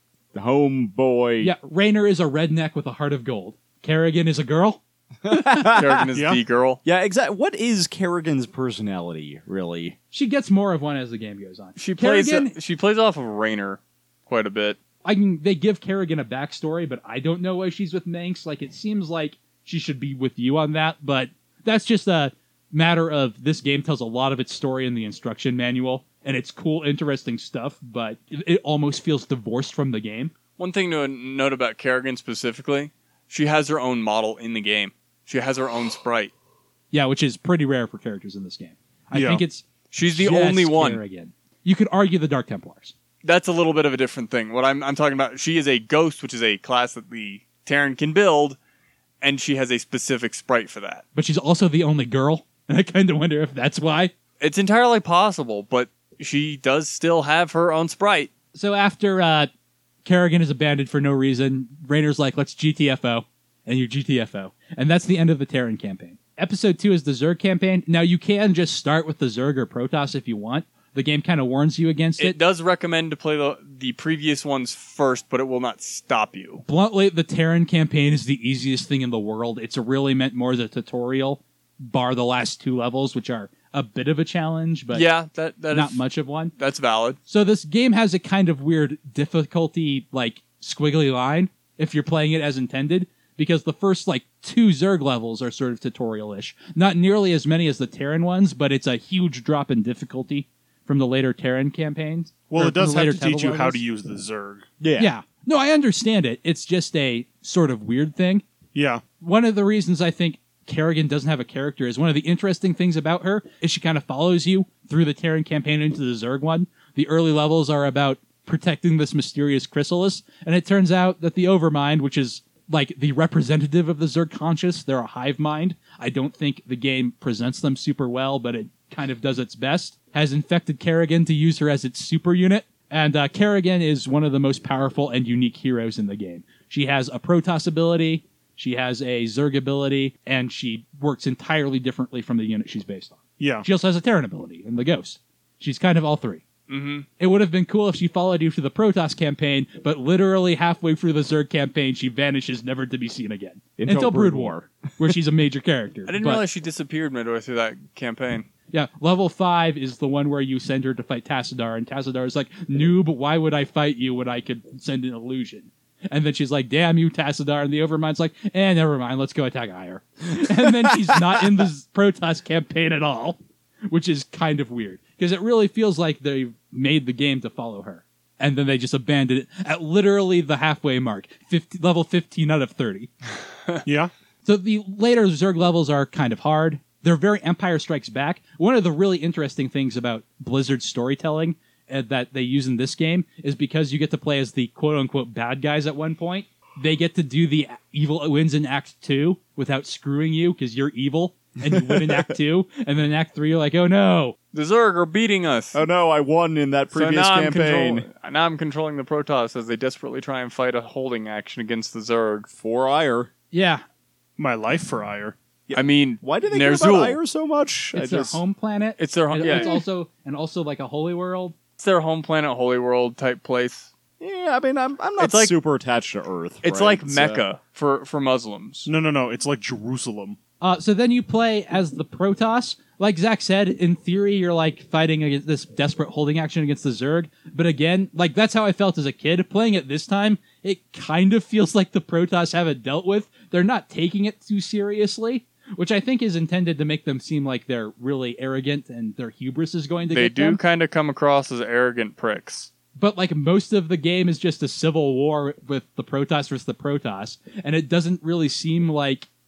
D: homeboy.
B: Yeah, Raynor is a redneck with a heart of gold. Kerrigan is a girl.
E: Kerrigan is
F: Yeah.
E: the girl.
D: Yeah, exactly. What is Kerrigan's personality, really?
B: She gets more of one as the game goes on.
E: She plays.
B: Kerrigan,
E: she plays off of Raynor quite a bit.
B: I mean, they give Kerrigan a backstory, but I don't know why she's with Manx. Like, it seems like she should be with you on that, but that's just a matter of this game tells a lot of its story in the instruction manual, and it's cool, interesting stuff, but it, it almost feels divorced from the game.
E: One thing to note about Kerrigan specifically, she has her own model in the game. She has her own sprite.
B: Yeah, which is pretty rare for characters in this game. I
F: Yeah.
B: think it's
E: She's the
B: just
E: only one.
B: Kerrigan. You could argue the Dark Templars.
E: That's a little bit of a different thing. What I'm I'm talking about, she is a ghost, which is a class that the Terran can build, and she has a specific sprite for that.
B: But she's also the only girl, and I kind of wonder if that's why.
E: It's entirely possible, but she does still have her own sprite.
B: So after uh, Kerrigan is abandoned for no reason, Raynor's like, let's G T F O, and you G T F O. And that's the end of the Terran campaign. Episode two is the Zerg campaign. Now, you can just start with the Zerg or Protoss if you want. The game kind of warns you against
E: It
B: it.
E: does recommend to play the, the previous ones first, but it will not stop you.
B: Bluntly, the Terran campaign is the easiest thing in the world. It's really meant more as a tutorial, bar the last two levels, which are a bit of a challenge, but
E: yeah, that that
B: not
E: is-
B: much of one.
E: That's valid.
B: So this game has a kind of weird difficulty, like, squiggly line, if you're playing it as intended, because the first, like, two Zerg levels are sort of tutorial-ish. Not nearly as many as the Terran ones, but it's a huge drop in difficulty from the later Terran campaigns.
F: Well,
B: or
F: it does
B: from the
F: have
B: later
F: to teach you
B: Temple
F: how
B: levels.
F: to use the Zerg.
D: Yeah.
B: Yeah. No, I understand it. It's just a sort of weird thing.
F: Yeah.
B: One of the reasons I think Kerrigan doesn't have a character is one of the interesting things about her is she kind of follows you through the Terran campaign into the Zerg one. The early levels are about protecting this mysterious chrysalis, and it turns out that the Overmind, which is like the representative of the Zerg conscious, they're a hive mind. I don't think the game presents them super well, but it kind of does its best. Has infected Kerrigan to use her as its super unit. And uh, Kerrigan is one of the most powerful and unique heroes in the game. She has a Protoss ability, she has a Zerg ability, and she works entirely differently from the unit she's based on.
F: Yeah.
B: She also has a Terran ability in the Ghost. She's kind of all three.
E: Mm-hmm.
B: It would have been cool if she followed you through the Protoss campaign, but literally halfway through the Zerg campaign, she vanishes, never to be seen again.
D: Until
B: Until
D: Brood
B: Brood War, where she's a major character.
E: I didn't
B: But-
E: realize she disappeared midway through that campaign.
B: Yeah, level five is the one where you send her to fight Tassadar, and Tassadar is like, noob, why would I fight you when I could send an illusion? And then she's like, damn you, Tassadar, and the Overmind's like, eh, never mind, let's go attack Ire. And then she's not in the Protoss campaign at all, which is kind of weird, because it really feels like they made the game to follow her. And then they just abandoned it at literally the halfway mark, fifty, level fifteen out of thirty.
F: Yeah.
B: So the later Zerg levels are kind of hard. They're very Empire Strikes Back. One of the really interesting things about Blizzard's storytelling uh, that they use in this game is because you get to play as the quote-unquote bad guys at one point. They get to do the evil wins in Act two without screwing you because you're evil, and you win in Act two. And then in Act three, you're like, oh no.
E: The Zerg are beating us.
D: Oh no, I won in that
E: So
D: previous
E: now I'm,
D: campaign.
E: control- now I'm controlling the Protoss as they desperately try and fight a holding action against the Zerg.
D: For Ire.
B: Yeah,
F: My life for Ire.
E: I mean,
D: Why do they care
E: Ner'zhul.
D: about Ire so much?
B: it's
D: I
B: their
D: just-
B: home planet.
E: It's their home.
B: And
E: Yeah,
B: it's also and also like a holy world.
E: it's their home planet, Holy World type place.
D: Yeah, I mean, I'm, I'm not
E: It's like-
D: super attached to Earth.
E: It's
D: right?
E: like
D: uh,
E: Mecca for for Muslims.
F: No, no, no. It's like Jerusalem.
B: Uh, so then you play as the Protoss. Like Zach said, in theory, you're like fighting against this desperate holding action against the Zerg. But again, like that's how I felt as a kid. Playing it this time, it kind of feels like the Protoss have it dealt with. They're not taking it too seriously, which I think is intended to make them seem like they're really arrogant and their hubris is going to
E: They
B: get
E: do
B: them.
E: kind of come across as arrogant pricks.
B: But like most of the game is just a civil war with the Protoss versus the Protoss, and it doesn't really seem like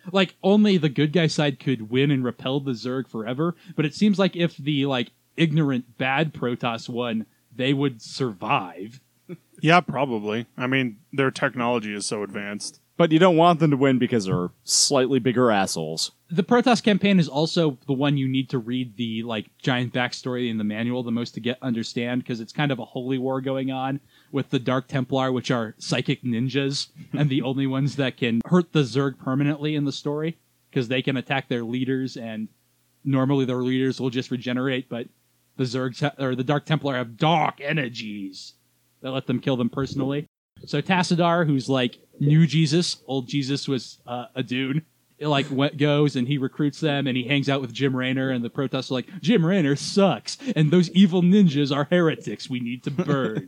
B: Like, only the good guy side could win and repel the Zerg forever, but it seems like if the, like, ignorant bad Protoss won, they would survive.
F: Yeah, probably. I mean, their technology is so advanced.
D: But you don't want them to win because they're slightly bigger assholes.
B: The Protoss campaign is also the one you need to read the, like, giant backstory in the manual the most to get understand, because it's kind of a holy war going on with the Dark Templar, which are psychic ninjas, and the only ones that can hurt the Zerg permanently in the story, because they can attack their leaders, and normally their leaders will just regenerate, but the Zergs ha- or the Dark Templar have dark energies that let them kill them personally. So Tassadar, who's like new Jesus, old Jesus was uh, a dude, it like went, goes and he recruits them and he hangs out with Jim Raynor, and the Protoss are like, Jim Raynor sucks, and those evil ninjas are heretics we need to burn.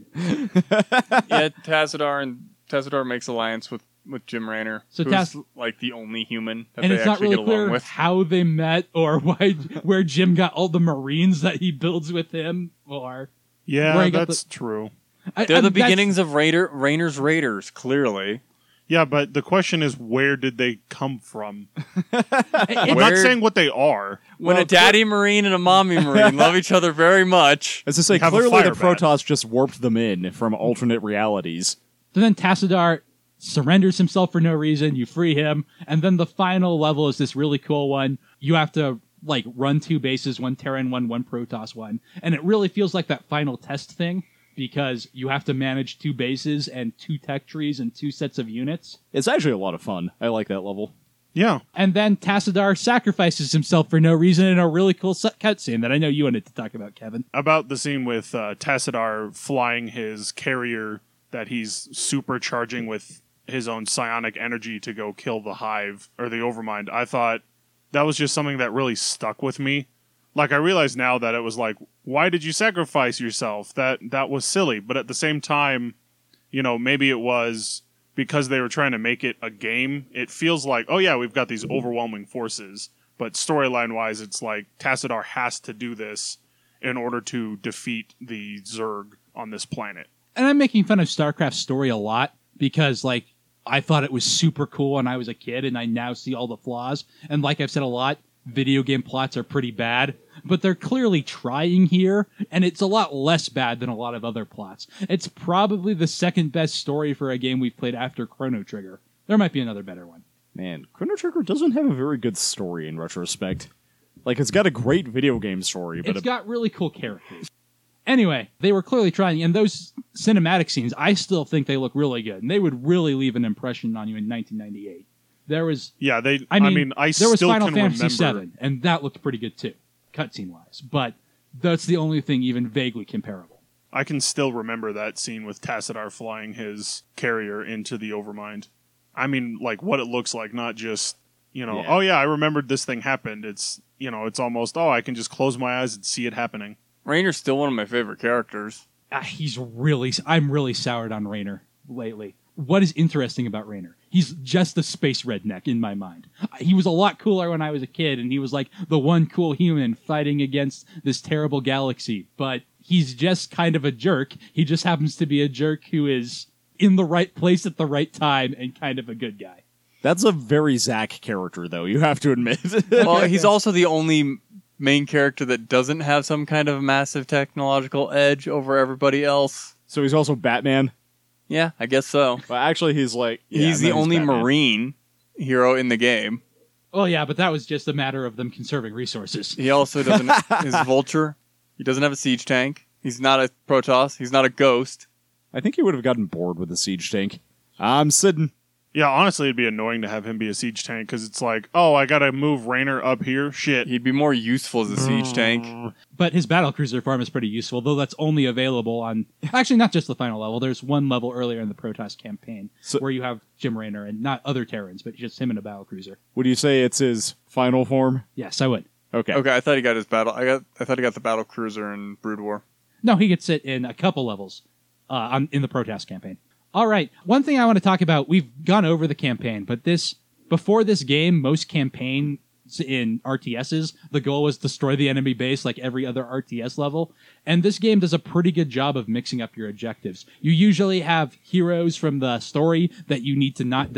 E: Yeah, Tassadar and Tassadar makes alliance with, with Jim Raynor,
B: So
E: who's
B: Tas-
E: like the only human that
B: And
E: they
B: it's not
E: actually
B: really
E: get along
B: clear
E: with.
B: how they met or why where Jim got all the Marines that he builds with him, or
F: Yeah,
B: Where he got
F: that's true.
B: I,
E: They're
B: I-
E: the
B: that's-
E: beginnings of Raider, Raynor's Raiders, clearly.
F: Yeah, but the question is, where did they come from?
B: it-
F: I'm
E: Where-
F: not saying what they are.
E: When
D: Well,
E: a daddy Marine and a mommy Marine love each other very much.
D: As I say,
F: We have a
D: clearly the
F: fire bat.
D: Protoss just warped them in from alternate realities.
B: So then Tassadar surrenders himself for no reason. You free him, and then the final level is this really cool one. You have to like run two bases, one Terran one, one Protoss one, and it really feels like that final test thing because you have to manage two bases and two tech trees and two sets of units.
D: It's actually a lot of fun. I like that level.
F: Yeah.
B: And then Tassadar sacrifices himself for no reason in a really cool su- cutscene that I know you wanted to talk about, Kevin.
F: About the scene with uh, Tassadar flying his carrier that he's supercharging with his own psionic energy to go kill the Hive or the Overmind. I thought that was just something that really stuck with me. Like, I realize now that it was like, why did you sacrifice yourself? That that was silly. But at the same time, you know, maybe it was because they were trying to make it a game. It feels like, oh yeah, we've got these overwhelming forces. But storyline-wise, it's like Tassadar has to do this in order to defeat the Zerg on this planet.
B: And I'm making fun of StarCraft's story a lot because, like, I thought it was super cool when I was a kid, and I now see all the flaws. And like I've said a lot, video game plots are pretty bad, but they're clearly trying here, and it's a lot less bad than a lot of other plots. It's probably the second best story for a game we've played after Chrono Trigger. There might be another better one.
D: Man, Chrono Trigger doesn't have a very good story in retrospect. Like, it's got a great video game story, but
B: It's
D: a-
B: got really cool characters. Anyway, they were clearly trying, and those cinematic scenes, I still think they look really good, and they would really leave an impression on you in nineteen ninety-eight. There was,
F: Yeah, they.
B: I mean,
F: I
B: there was
F: still
B: Final
F: can
B: Fantasy
F: remember.
B: seven, and that looked pretty good too, cutscene wise. But that's the only thing even vaguely comparable.
F: I can still remember that scene with Tassadar flying his carrier into the Overmind. I mean, like what it looks like, not just, you know,
D: Yeah.
F: oh yeah, I remembered this thing happened. It's, you know, it's almost, oh, I can just close my eyes and see it happening.
E: Raynor's still one of my favorite characters.
B: Ah, he's really, I'm really soured on Raynor lately. What is interesting about Raynor? He's just a space redneck in my mind. He was a lot cooler when I was a kid, and he was like the one cool human fighting against this terrible galaxy. But he's just kind of a jerk. He just happens to be a jerk who is in the right place at the right time and kind of a good guy.
D: that's a very Zack character, though, you have to admit.
E: Well, he's also the only main character that doesn't have some kind of massive technological edge over everybody else.
D: So he's also Batman.
E: Yeah, I guess so.
D: But actually, he's like... yeah,
E: he's the
D: no,
E: only
D: Batman.
E: Marine hero in the game.
B: Well, yeah, but that was just a matter of them conserving resources.
E: He also doesn't. His Vulture. He doesn't have a siege tank. He's not a Protoss. He's not a ghost.
D: I think he would have gotten bored with the siege tank. I'm sitting.
F: Yeah, honestly, it'd be annoying to have him be a siege tank because it's like, oh, I gotta move Raynor up here. Shit.
E: He'd be more useful as a siege tank.
B: But his battlecruiser farm is pretty useful, though that's only available on... Actually, not just the final level. There's one level earlier in the Protoss campaign
D: So-
B: where you have Jim Raynor and not other Terrans, but just him in a battlecruiser.
D: Would you say it's his final form?
B: Yes, I would.
D: Okay.
E: Okay, I thought he got his battle. I got. I thought he got the battle cruiser in Brood War.
B: No, he gets it in a couple levels uh, on, in the Protoss campaign. All right, one thing I want to talk about, we've gone over the campaign, but this before this game, most campaigns in R T Ss, the goal was destroy the enemy base like every other R T S level, and this game does a pretty good job of mixing up your objectives. You usually have heroes from the story that you need to not die,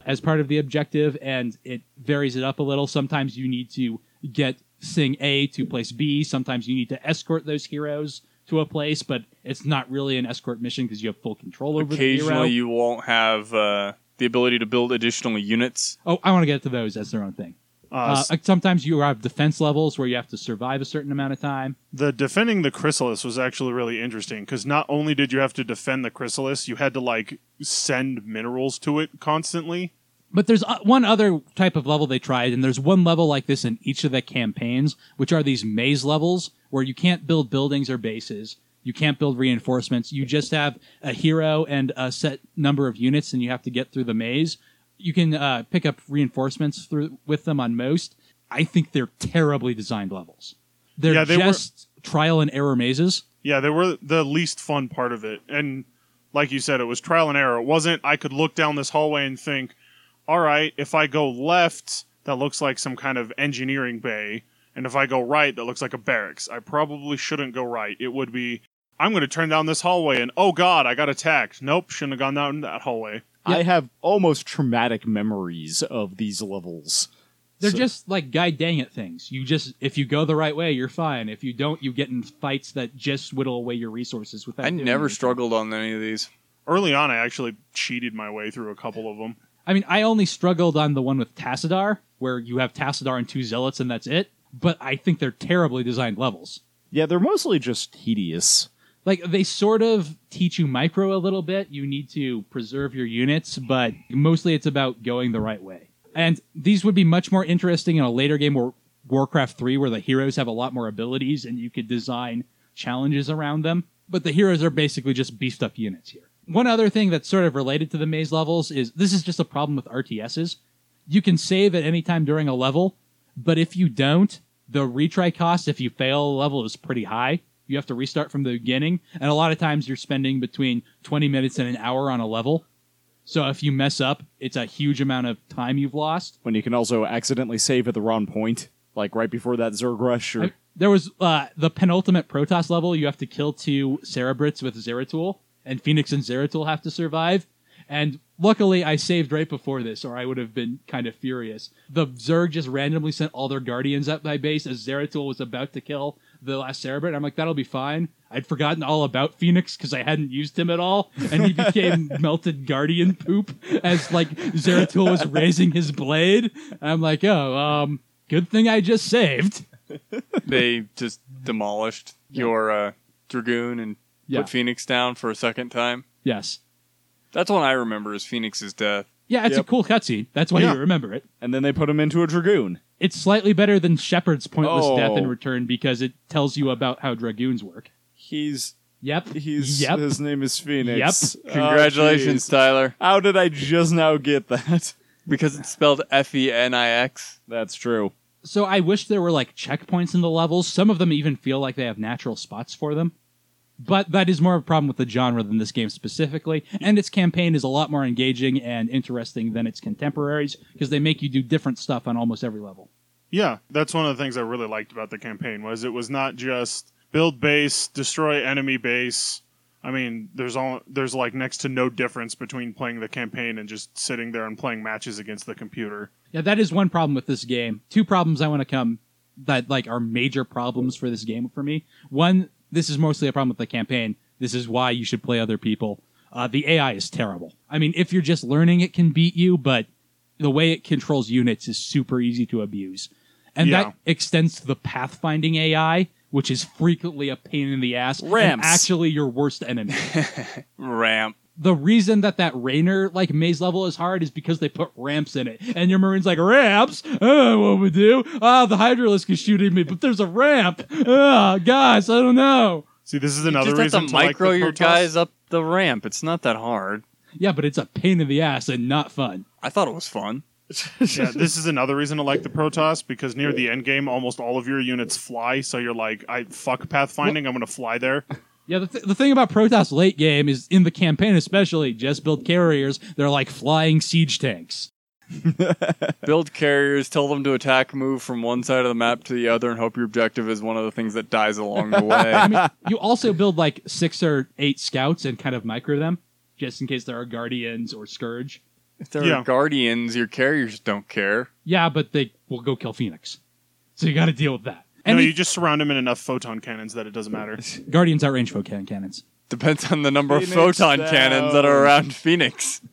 B: as part of the objective, and it varies it up a little. Sometimes you need to get Sing A to place B. Sometimes you need to escort those heroes to a place, but it's not really an escort mission because you have full control over the hero.
E: Occasionally, you won't have uh, the ability to build additional units.
B: Oh, I want to get to those as their own thing.
F: Uh,
B: Uh, sometimes you have defense levels where you have to survive a certain amount of time.
F: The defending the chrysalis was actually really interesting because not only did you have to defend the chrysalis, you had to like send minerals to it constantly.
B: But there's uh, one other type of level they tried, and there's one level like this in each of the campaigns, which are these maze levels where you can't build buildings or bases. You can't build reinforcements. You just have a hero and a set number of units, and you have to get through the maze. You can uh, pick up reinforcements through with them on most. I think they're terribly designed levels. They're
F: Yeah, they were-
B: just trial and error mazes.
F: Yeah, they were the least fun part of it. And like you said, it was trial and error. It wasn't, I could look down this hallway and think, all right, if I go left, that looks like some kind of engineering bay. And if I go right, that looks like a barracks. I probably shouldn't go right. It would be, I'm going to turn down this hallway and, oh God, I got attacked. Nope, shouldn't have gone down that hallway.
D: I have almost traumatic memories of these levels.
B: They're
D: So-
B: just like guide dang it things. You just, if you go the right way, you're fine. If you don't, you get in fights that just whittle away your resources without
E: I
B: doing
E: never
B: anything.
E: struggled on any of these.
F: Early on, I actually cheated my way through a couple of them.
B: I mean, I only struggled on the one with Tassadar, where you have Tassadar and two zealots and that's it. But I think they're terribly designed levels.
D: Yeah, they're mostly just tedious.
B: Like, they sort of teach you micro a little bit. You need to preserve your units, but mostly it's about going the right way. And these would be much more interesting in a later game or Warcraft three, where the heroes have a lot more abilities and you could design challenges around them. But the heroes are basically just beefed up units here. One other thing that's sort of related to the maze levels is this is just a problem with R T Ss. You can save at any time during a level, but if you don't, the retry cost if you fail a level is pretty high. You have to restart from the beginning, and a lot of times you're spending between twenty minutes and an hour on a level. So if you mess up, it's a huge amount of time you've lost.
D: When you can also accidentally save at the wrong point, like right before that Zerg rush. Or...
B: I- there was uh, the penultimate Protoss level. You have to kill two Cerebrits with Zeratul, and Phoenix and Zeratul have to survive. And luckily, I saved right before this, or I would have been kind of furious. The Zerg just randomly sent all their Guardians at my base as Zeratul was about to kill the last Cerebrit. I'm like, that'll be fine. I'd forgotten all about Phoenix because I hadn't used him at all, and he became melted Guardian poop as like Zeratul was raising his blade. I'm like, oh, um, good thing I just saved.
E: They just demolished your uh, Dragoon and
B: Yeah.
E: put Phoenix down for a second time.
B: Yes.
E: That's what I remember is Phoenix's death.
B: Yeah, it's
D: Yep.
B: a cool cutscene. That's why
F: Yeah.
B: you remember it.
D: And then they put him into a Dragoon.
B: It's slightly better than Shepard's pointless
D: Oh.
B: death in Return because it tells you about how Dragoons work.
D: He's...
B: Yep.
D: He's...
B: Yep.
D: His name is Phoenix.
B: Yep.
D: Oh,
E: Congratulations,
D: jeez.
E: Tyler.
D: How did I just now get that?
E: Because it's spelled F E N I X.
D: That's true.
B: So I wish there were like checkpoints in the levels. Some of them even feel like they have natural spots for them. But that is more of a problem with the genre than this game specifically. And its campaign is a lot more engaging and interesting than its contemporaries because they make you do different stuff on almost every level.
F: Yeah, that's one of the things I really liked about the campaign was it was not just build base, destroy enemy base. I mean, there's all there's like next to no difference between playing the campaign and just sitting there and playing matches against the computer.
B: Yeah, that is one problem with this game. Two problems I want to come that like are major problems for this game for me. One, this is mostly a problem with the campaign. This is why you should play other people. Uh, the A I is terrible. I mean, if you're just learning, it can beat you, but the way it controls units is super easy to abuse. And
F: Yeah.
B: that extends to the pathfinding A I, which is frequently a pain in the ass. And
D: Ramps.
B: actually your worst enemy.
E: Ramp.
B: The reason that that Rainer like maze level is hard is because they put ramps in it, and your Marine's like, ramps? Oh, what we do? Ah, the Hydralisk is shooting me, but there's a ramp. Ah, guys, I don't know.
F: See, this is
E: You
F: another
E: just have
F: reason
E: to
F: to like
E: micro
F: the
E: your
F: Protoss.
E: guys up the ramp. It's not that hard.
B: Yeah, but it's a pain in the ass and not fun.
E: I thought it was fun.
F: Yeah, this is another reason to like the Protoss because near the end game, almost all of your units fly. So you're like, I fuck pathfinding. I'm gonna fly there.
B: Yeah, the, th- the thing about Protoss late game is in the campaign especially, just build carriers. They're like flying siege tanks.
E: Build carriers, tell them to attack, move from one side of the map to the other, and hope your objective is one of the things that dies along the way.
B: I mean, you also build like six or eight scouts and kind of micro them, just in case there are guardians or scourge.
E: If there
F: Yeah.
E: are guardians, your carriers don't care.
B: Yeah, but they will go kill Phoenix. So you got to deal with that. And
F: no,
B: the-
F: you just surround him in enough photon cannons that it doesn't matter.
B: Guardians outrange photon cannons.
E: Depends on the number
D: Phoenix
E: of photon
D: down.
E: cannons that are around Phoenix.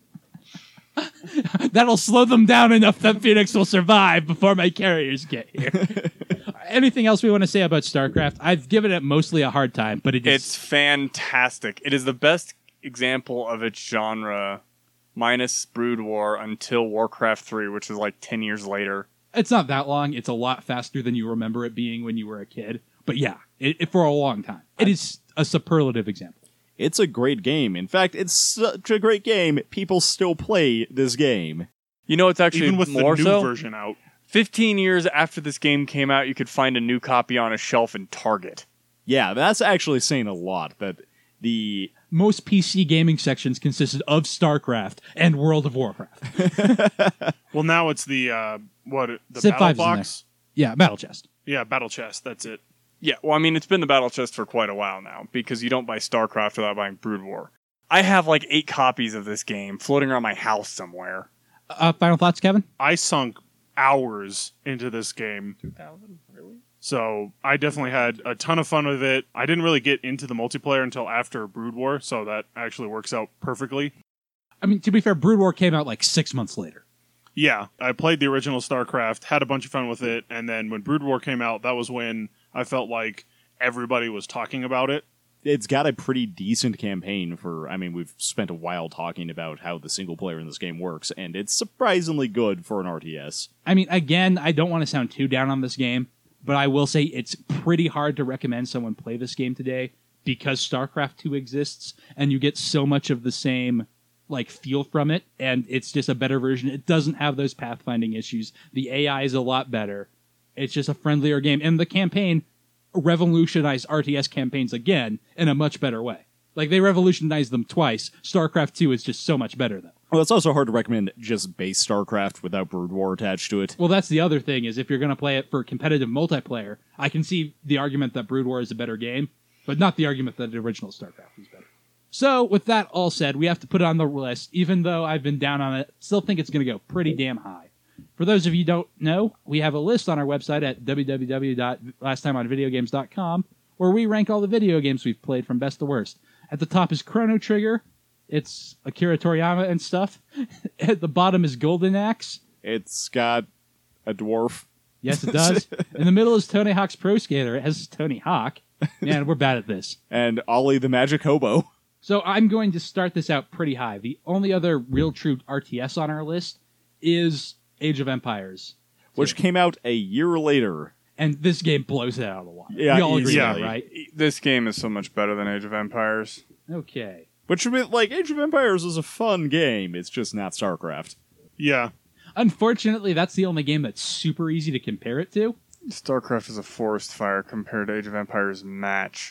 B: That'll slow them down enough that Phoenix will survive before my carriers get here. Anything else we want to say about StarCraft? I've given it mostly a hard time, but it is...
E: It's fantastic. It is the best example of its genre, minus Brood War, until Warcraft three, which is like ten years later.
B: It's not that long. It's a lot faster than you remember it being when you were a kid. But yeah, it, it, for a long time. It is a superlative example.
D: It's a great game. In fact, it's such a great game, people still play this game.
E: You know, it's actually
F: Even with
E: more
F: the new
E: so.
F: version out.
E: fifteen years after this game came out, you could find a new copy on a shelf in Target.
D: Yeah, that's actually saying a lot, that the...
B: Most P C gaming sections consisted of StarCraft and World of Warcraft.
F: Well, now it's the, uh, what, the
B: Civ
F: battle
B: five's in
F: box?
B: Yeah, Battle Chest.
F: Yeah, battle chest, that's it.
E: Yeah, well, I mean, it's been the battle chest for quite a while now, because you don't buy StarCraft without buying Brood War. I have like eight copies of this game floating around my house somewhere.
B: Uh, final thoughts, Kevin?
F: I sunk hours into this game.
E: two thousand? Really?
F: So I definitely had a ton of fun with it. I didn't really get into the multiplayer until after Brood War, so that actually works out perfectly.
B: I mean, to be fair, Brood War came out like six months later.
F: Yeah, I played the original StarCraft, had a bunch of fun with it, and then when Brood War came out, that was when I felt like everybody was talking about it.
D: It's got a pretty decent campaign for... I mean, we've spent a while talking about how the single player in this game works, and it's surprisingly good for an R T S.
B: I mean, again, I don't want to sound too down on this game, but I will say it's pretty hard to recommend someone play this game today because StarCraft two exists, and you get so much of the same like feel from it, and it's just a better version. It doesn't have those pathfinding issues. The A I is a lot better. It's just a friendlier game, and the campaign revolutionized R T S campaigns again in a much better way. Like, they revolutionized them twice. StarCraft two is just so much better, though.
D: Well, it's also hard to recommend just base StarCraft without Brood War attached to it.
B: Well, that's the other thing, is if you're going to play it for competitive multiplayer, I can see the argument that Brood War is a better game, but not the argument that the original StarCraft is better. So, with that all said, we have to put it on the list. Even though I've been down on it, still think it's going to go pretty damn high. For those of you who don't know, we have a list on our website at w w w dot last time on video games dot com where we rank all the video games we've played from best to worst. At the top is Chrono Trigger. It's Akira Toriyama and stuff. At the bottom is Golden Axe.
D: It's got a dwarf.
B: Yes, it does. In the middle is Tony Hawk's Pro Skater. It has Tony Hawk. Man, we're bad at this.
D: And Ollie the Magic Hobo.
B: So I'm going to start this out pretty high. The only other real true R T S on our list is Age of Empires,
D: Which came out a year later.
B: and this game blows it out of the water.
D: Yeah,
B: we all agree,
F: easily.
B: on that, right?
E: This game is so much better than Age of Empires.
B: Okay.
D: Which, I mean, like, Age of Empires is a fun game. It's just not StarCraft.
F: Yeah.
B: Unfortunately, that's the only game that's super easy to compare it to.
E: StarCraft is a forest fire compared to Age of Empires match.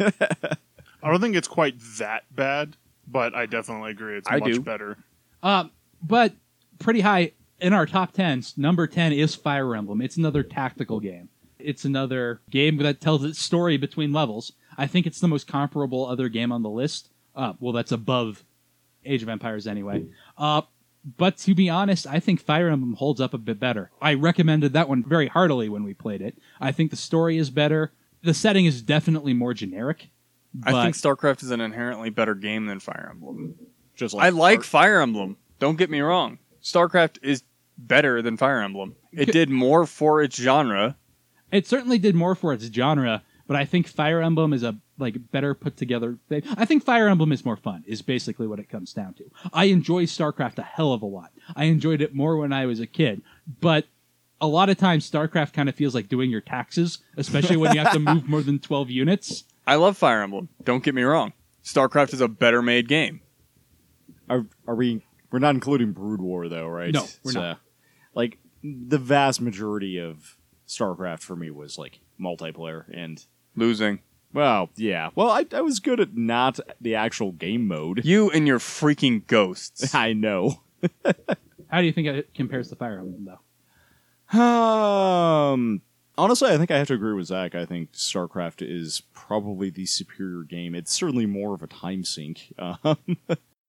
F: I don't think it's quite that bad, but I definitely agree it's
E: I
F: much
E: do.
F: better.
B: Um, but pretty high in our top tens. Number ten is Fire Emblem. It's another tactical game. It's another game that tells its story between levels. I think it's the most comparable other game on the list. Uh, well, that's above Age of Empires anyway. Uh, but to be honest, I think Fire Emblem holds up a bit better. I recommended that one very heartily when we played it. I think the story is better. The setting is definitely more generic.
E: I
B: but-
E: think StarCraft is an inherently better game than Fire Emblem.
D: Just
E: I like
D: Ar-
E: Fire Emblem. Don't get me wrong. StarCraft is better than Fire Emblem. It did more for its genre.
B: It certainly did more for its genre, but I think Fire Emblem is a like better put together thing. I think Fire Emblem is more fun, is basically what it comes down to. I enjoy StarCraft a hell of a lot. I enjoyed it more when I was a kid, but a lot of times StarCraft kind of feels like doing your taxes, especially when you have to move more than twelve units.
E: I love Fire Emblem. Don't get me wrong. StarCraft is a better made game.
D: Are, are we... We're not including Brood War, though, right?
B: No, we're
D: So,
B: not.
D: Like, the vast majority of StarCraft for me was, like, multiplayer. And,
E: Losing.
D: well, yeah. Well, I, I was good at not the actual game mode.
E: You and your freaking ghosts.
D: I know.
B: How do you think it compares to Fire Emblem, though?
D: Um, honestly, I think I have to agree with Zach. I think StarCraft is probably the superior game. It's certainly more of a time sink. Um,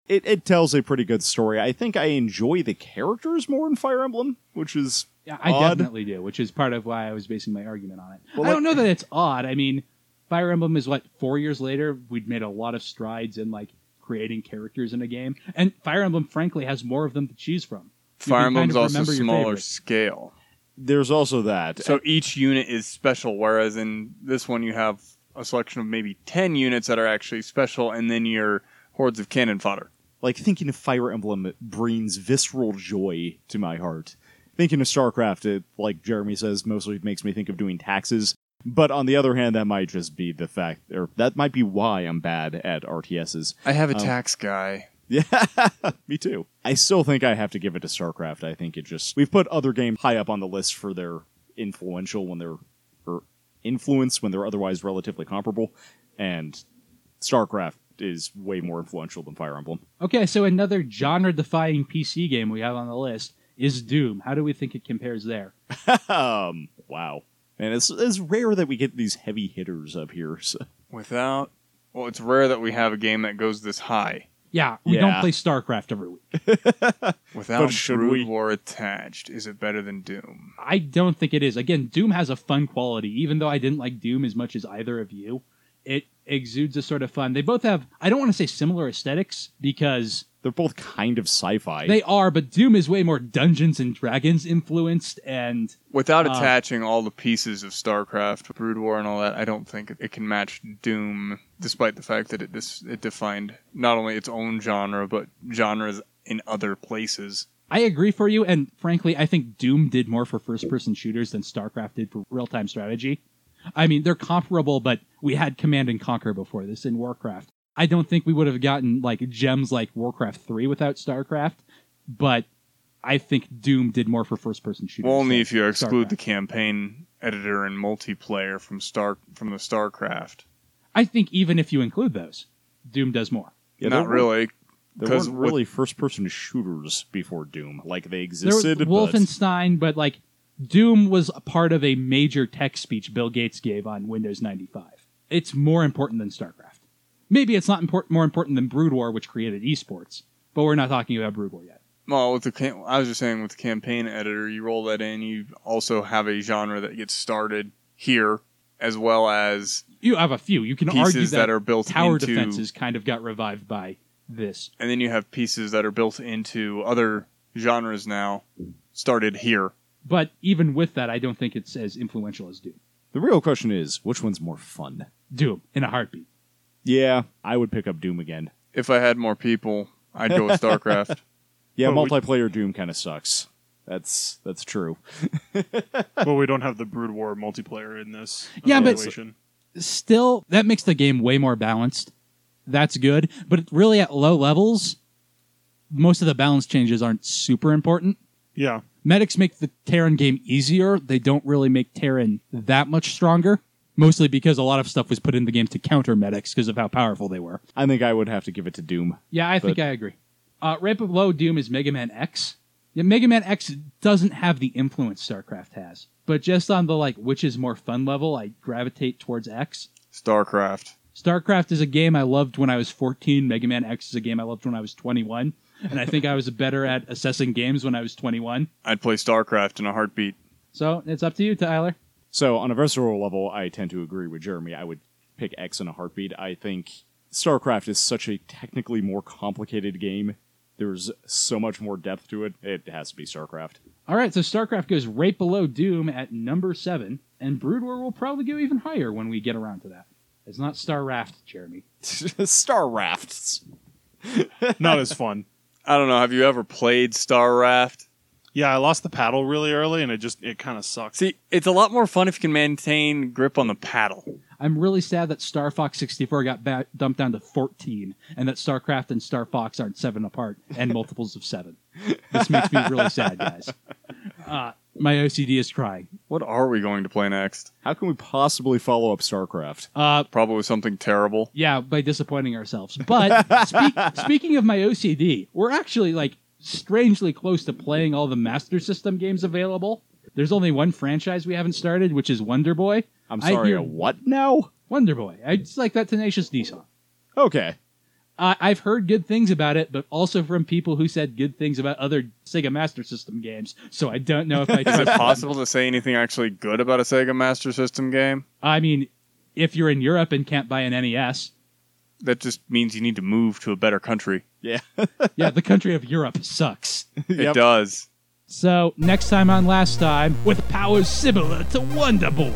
D: It, it tells a pretty good story. I think I enjoy the characters more in Fire Emblem, which is
B: Yeah, I
D: odd.
B: definitely do, which is part of why I was basing my argument on it.
D: Well,
B: I
D: like-
B: don't know that it's odd. I mean, Fire Emblem is what, four years later, we'd made a lot of strides in like creating characters in a game. And Fire Emblem, frankly, has more of them to choose from. You
E: Fire
B: can kind
E: Emblem's
B: of
E: also
B: remember your
E: smaller
B: favorites.
E: scale.
D: There's also that.
E: So each unit is special, whereas in this one you have a selection of maybe ten units that are actually special, and then your hordes of cannon fodder.
D: Like, thinking of Fire Emblem brings visceral joy to my heart. Thinking of StarCraft, it, like Jeremy says, mostly makes me think of doing taxes. But on the other hand, that might just be the fact, or that might be why I'm bad at R T Ss.
E: I have a
D: Um,
E: tax guy.
D: Yeah, me too. I still think I have to give it to StarCraft. I think it just... We've put other games high up on the list for their influential when they're... or influence when they're otherwise relatively comparable. And StarCraft is way more influential than Fire Emblem.
B: Okay, so another genre-defying P C game we have on the list is Doom. How do we think it compares there?
D: um, wow. And it's, it's rare that we get these heavy hitters up here. So.
E: Without... Well, it's rare that we have a game that goes this high.
B: Yeah, we
D: Yeah.
B: don't play StarCraft every week.
E: Without
D: But should
E: Brood
D: we?
E: War attached, is it better than Doom?
B: I don't think it is. Again, Doom has a fun quality. Even though I didn't like Doom as much as either of you, it exudes a sort of fun. They both have, I don't want to say similar aesthetics, because
D: They're both kind of sci-fi.
B: they are, but Doom is way more Dungeons and Dragons influenced, and
E: Without
B: Uh,
E: attaching all the pieces of StarCraft, Brood War, and all that, I don't think it, it can match Doom, despite the fact that it this it defined not only its own genre, but genres in other places.
B: I agree for you, and frankly, I think Doom did more for first-person shooters than StarCraft did for real-time strategy. I mean, they're comparable, but we had Command and Conquer before this in Warcraft. I don't think we would have gotten like gems like Warcraft three without StarCraft, but I think Doom did more for first-person shooters.
E: Well, only
B: than
E: if you exclude
B: StarCraft.
E: the campaign editor and multiplayer from Star from the StarCraft.
B: I think even if you include those, Doom does more.
D: Yeah,
E: Not
D: there
E: really.
D: There
E: 'cause
D: weren't
E: with-
D: really first-person shooters before Doom. Like, they
B: There
D: existed,
B: was
D: but...
B: Wolfenstein, but like Doom was a part of a major tech speech Bill Gates gave on Windows ninety-five. It's more important than StarCraft. Maybe it's not import- more important than Brood War, which created esports, but we're not talking about Brood War yet.
E: Well, with the cam- I was just saying with the campaign editor, you roll that in. You also have a genre that gets started here, as well as
B: You have a few. You can argue
E: pieces
B: that,
E: that are built
B: tower
E: into,
B: defenses kind of got revived by this.
E: and then you have pieces that are built into other genres now, started here.
B: But even with that, I don't think it's as influential as Doom.
D: The real question is, which one's more fun?
B: Doom, in a heartbeat.
D: Yeah, I would pick up Doom again.
E: If I had more people, I'd go with StarCraft.
D: Yeah,
F: Well, we-
D: multiplayer Doom kind of sucks. That's that's true.
F: Well, we don't have the Brood War multiplayer in this
B: Yeah, but-
F: evaluation.
B: Still, that makes the game way more balanced. That's good. But really, at low levels, most of the balance changes aren't super important.
F: Yeah.
B: Medics make the Terran game easier. They don't really make Terran that much stronger. Mostly because a lot of stuff was put in the game to counter medics because of how powerful they were.
D: I think I would have to give it to Doom.
B: Yeah, I think
D: But-
B: I agree. Uh, right below Doom is Mega Man X. Yeah, Mega Man X doesn't have the influence StarCraft has. But just on the like which is more fun level, I gravitate towards X.
E: StarCraft.
B: StarCraft is a game I loved when I was fourteen. Mega Man X is a game I loved when I was twenty-one. And I think I was better at assessing games when I was twenty-one.
E: I'd play StarCraft in a heartbeat.
B: So it's up to you, Tyler.
D: So on a visceral level, I tend to agree with Jeremy. I would pick X in a heartbeat. I think StarCraft is such a technically more complicated game. There's so much more depth to it. It has to be StarCraft.
B: All right, so StarCraft goes right below Doom at number seven, and Brood War will probably go even higher when we get around to that. It's not Star Raft, Jeremy.
D: Star Rafts.
F: Not as fun.
E: I don't know. Have you ever played StarCraft?
F: Yeah, I lost the paddle really early, and it just it kind of sucks.
E: See, it's a lot more fun if you can maintain grip on the paddle.
B: I'm really sad that Star Fox sixty-four got ba- dumped down to fourteen, and that StarCraft and Star Fox aren't seven apart and multiples of seven. This makes me really sad, guys. Uh, my O C D is crying.
E: What are we going to play next?
D: How can we possibly follow up StarCraft?
B: Uh,
E: Probably something terrible.
B: yeah, by disappointing ourselves. But speak, speaking of my O C D, we're actually like strangely close to playing all the Master System games available. There's only one franchise we haven't started, which is Wonder Boy.
D: I'm
B: I
D: sorry,
B: hear-
D: a what now?
B: Wonder Boy. I just like that Tenacious D song.
D: Okay.
B: Uh, I've heard good things about it, but also from people who said good things about other Sega Master System games. So I don't know if I.
E: Is it possible to say anything actually good about a Sega Master System game?
B: I mean, if you're in Europe and can't buy an N E S,
E: That just means you need to move to a better country.
D: Yeah.
B: yeah, the country of Europe sucks.
E: It
D: Yep.
E: does.
B: So next time on Last Time, with powers similar to Wonder Boy.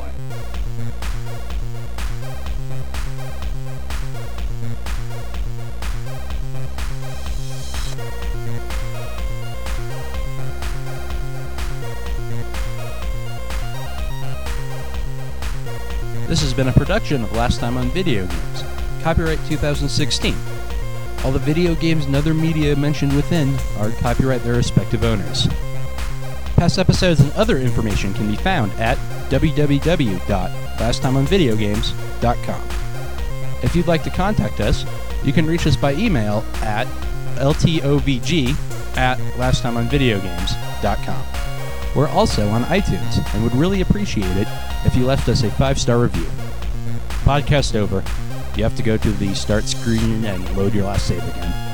A: This has been a production of Last Time on Video Games. Copyright two thousand sixteen. All the video games and other media mentioned within are copyright their respective owners. Past episodes and other information can be found at w w w dot last time on video games dot com. If you'd like to contact us, you can reach us by email at l t o v g at last time on video games dot com. We're also on iTunes and would really appreciate it if you left us a five-star review. Podcast over. You have to go to the start screen and load your last save again.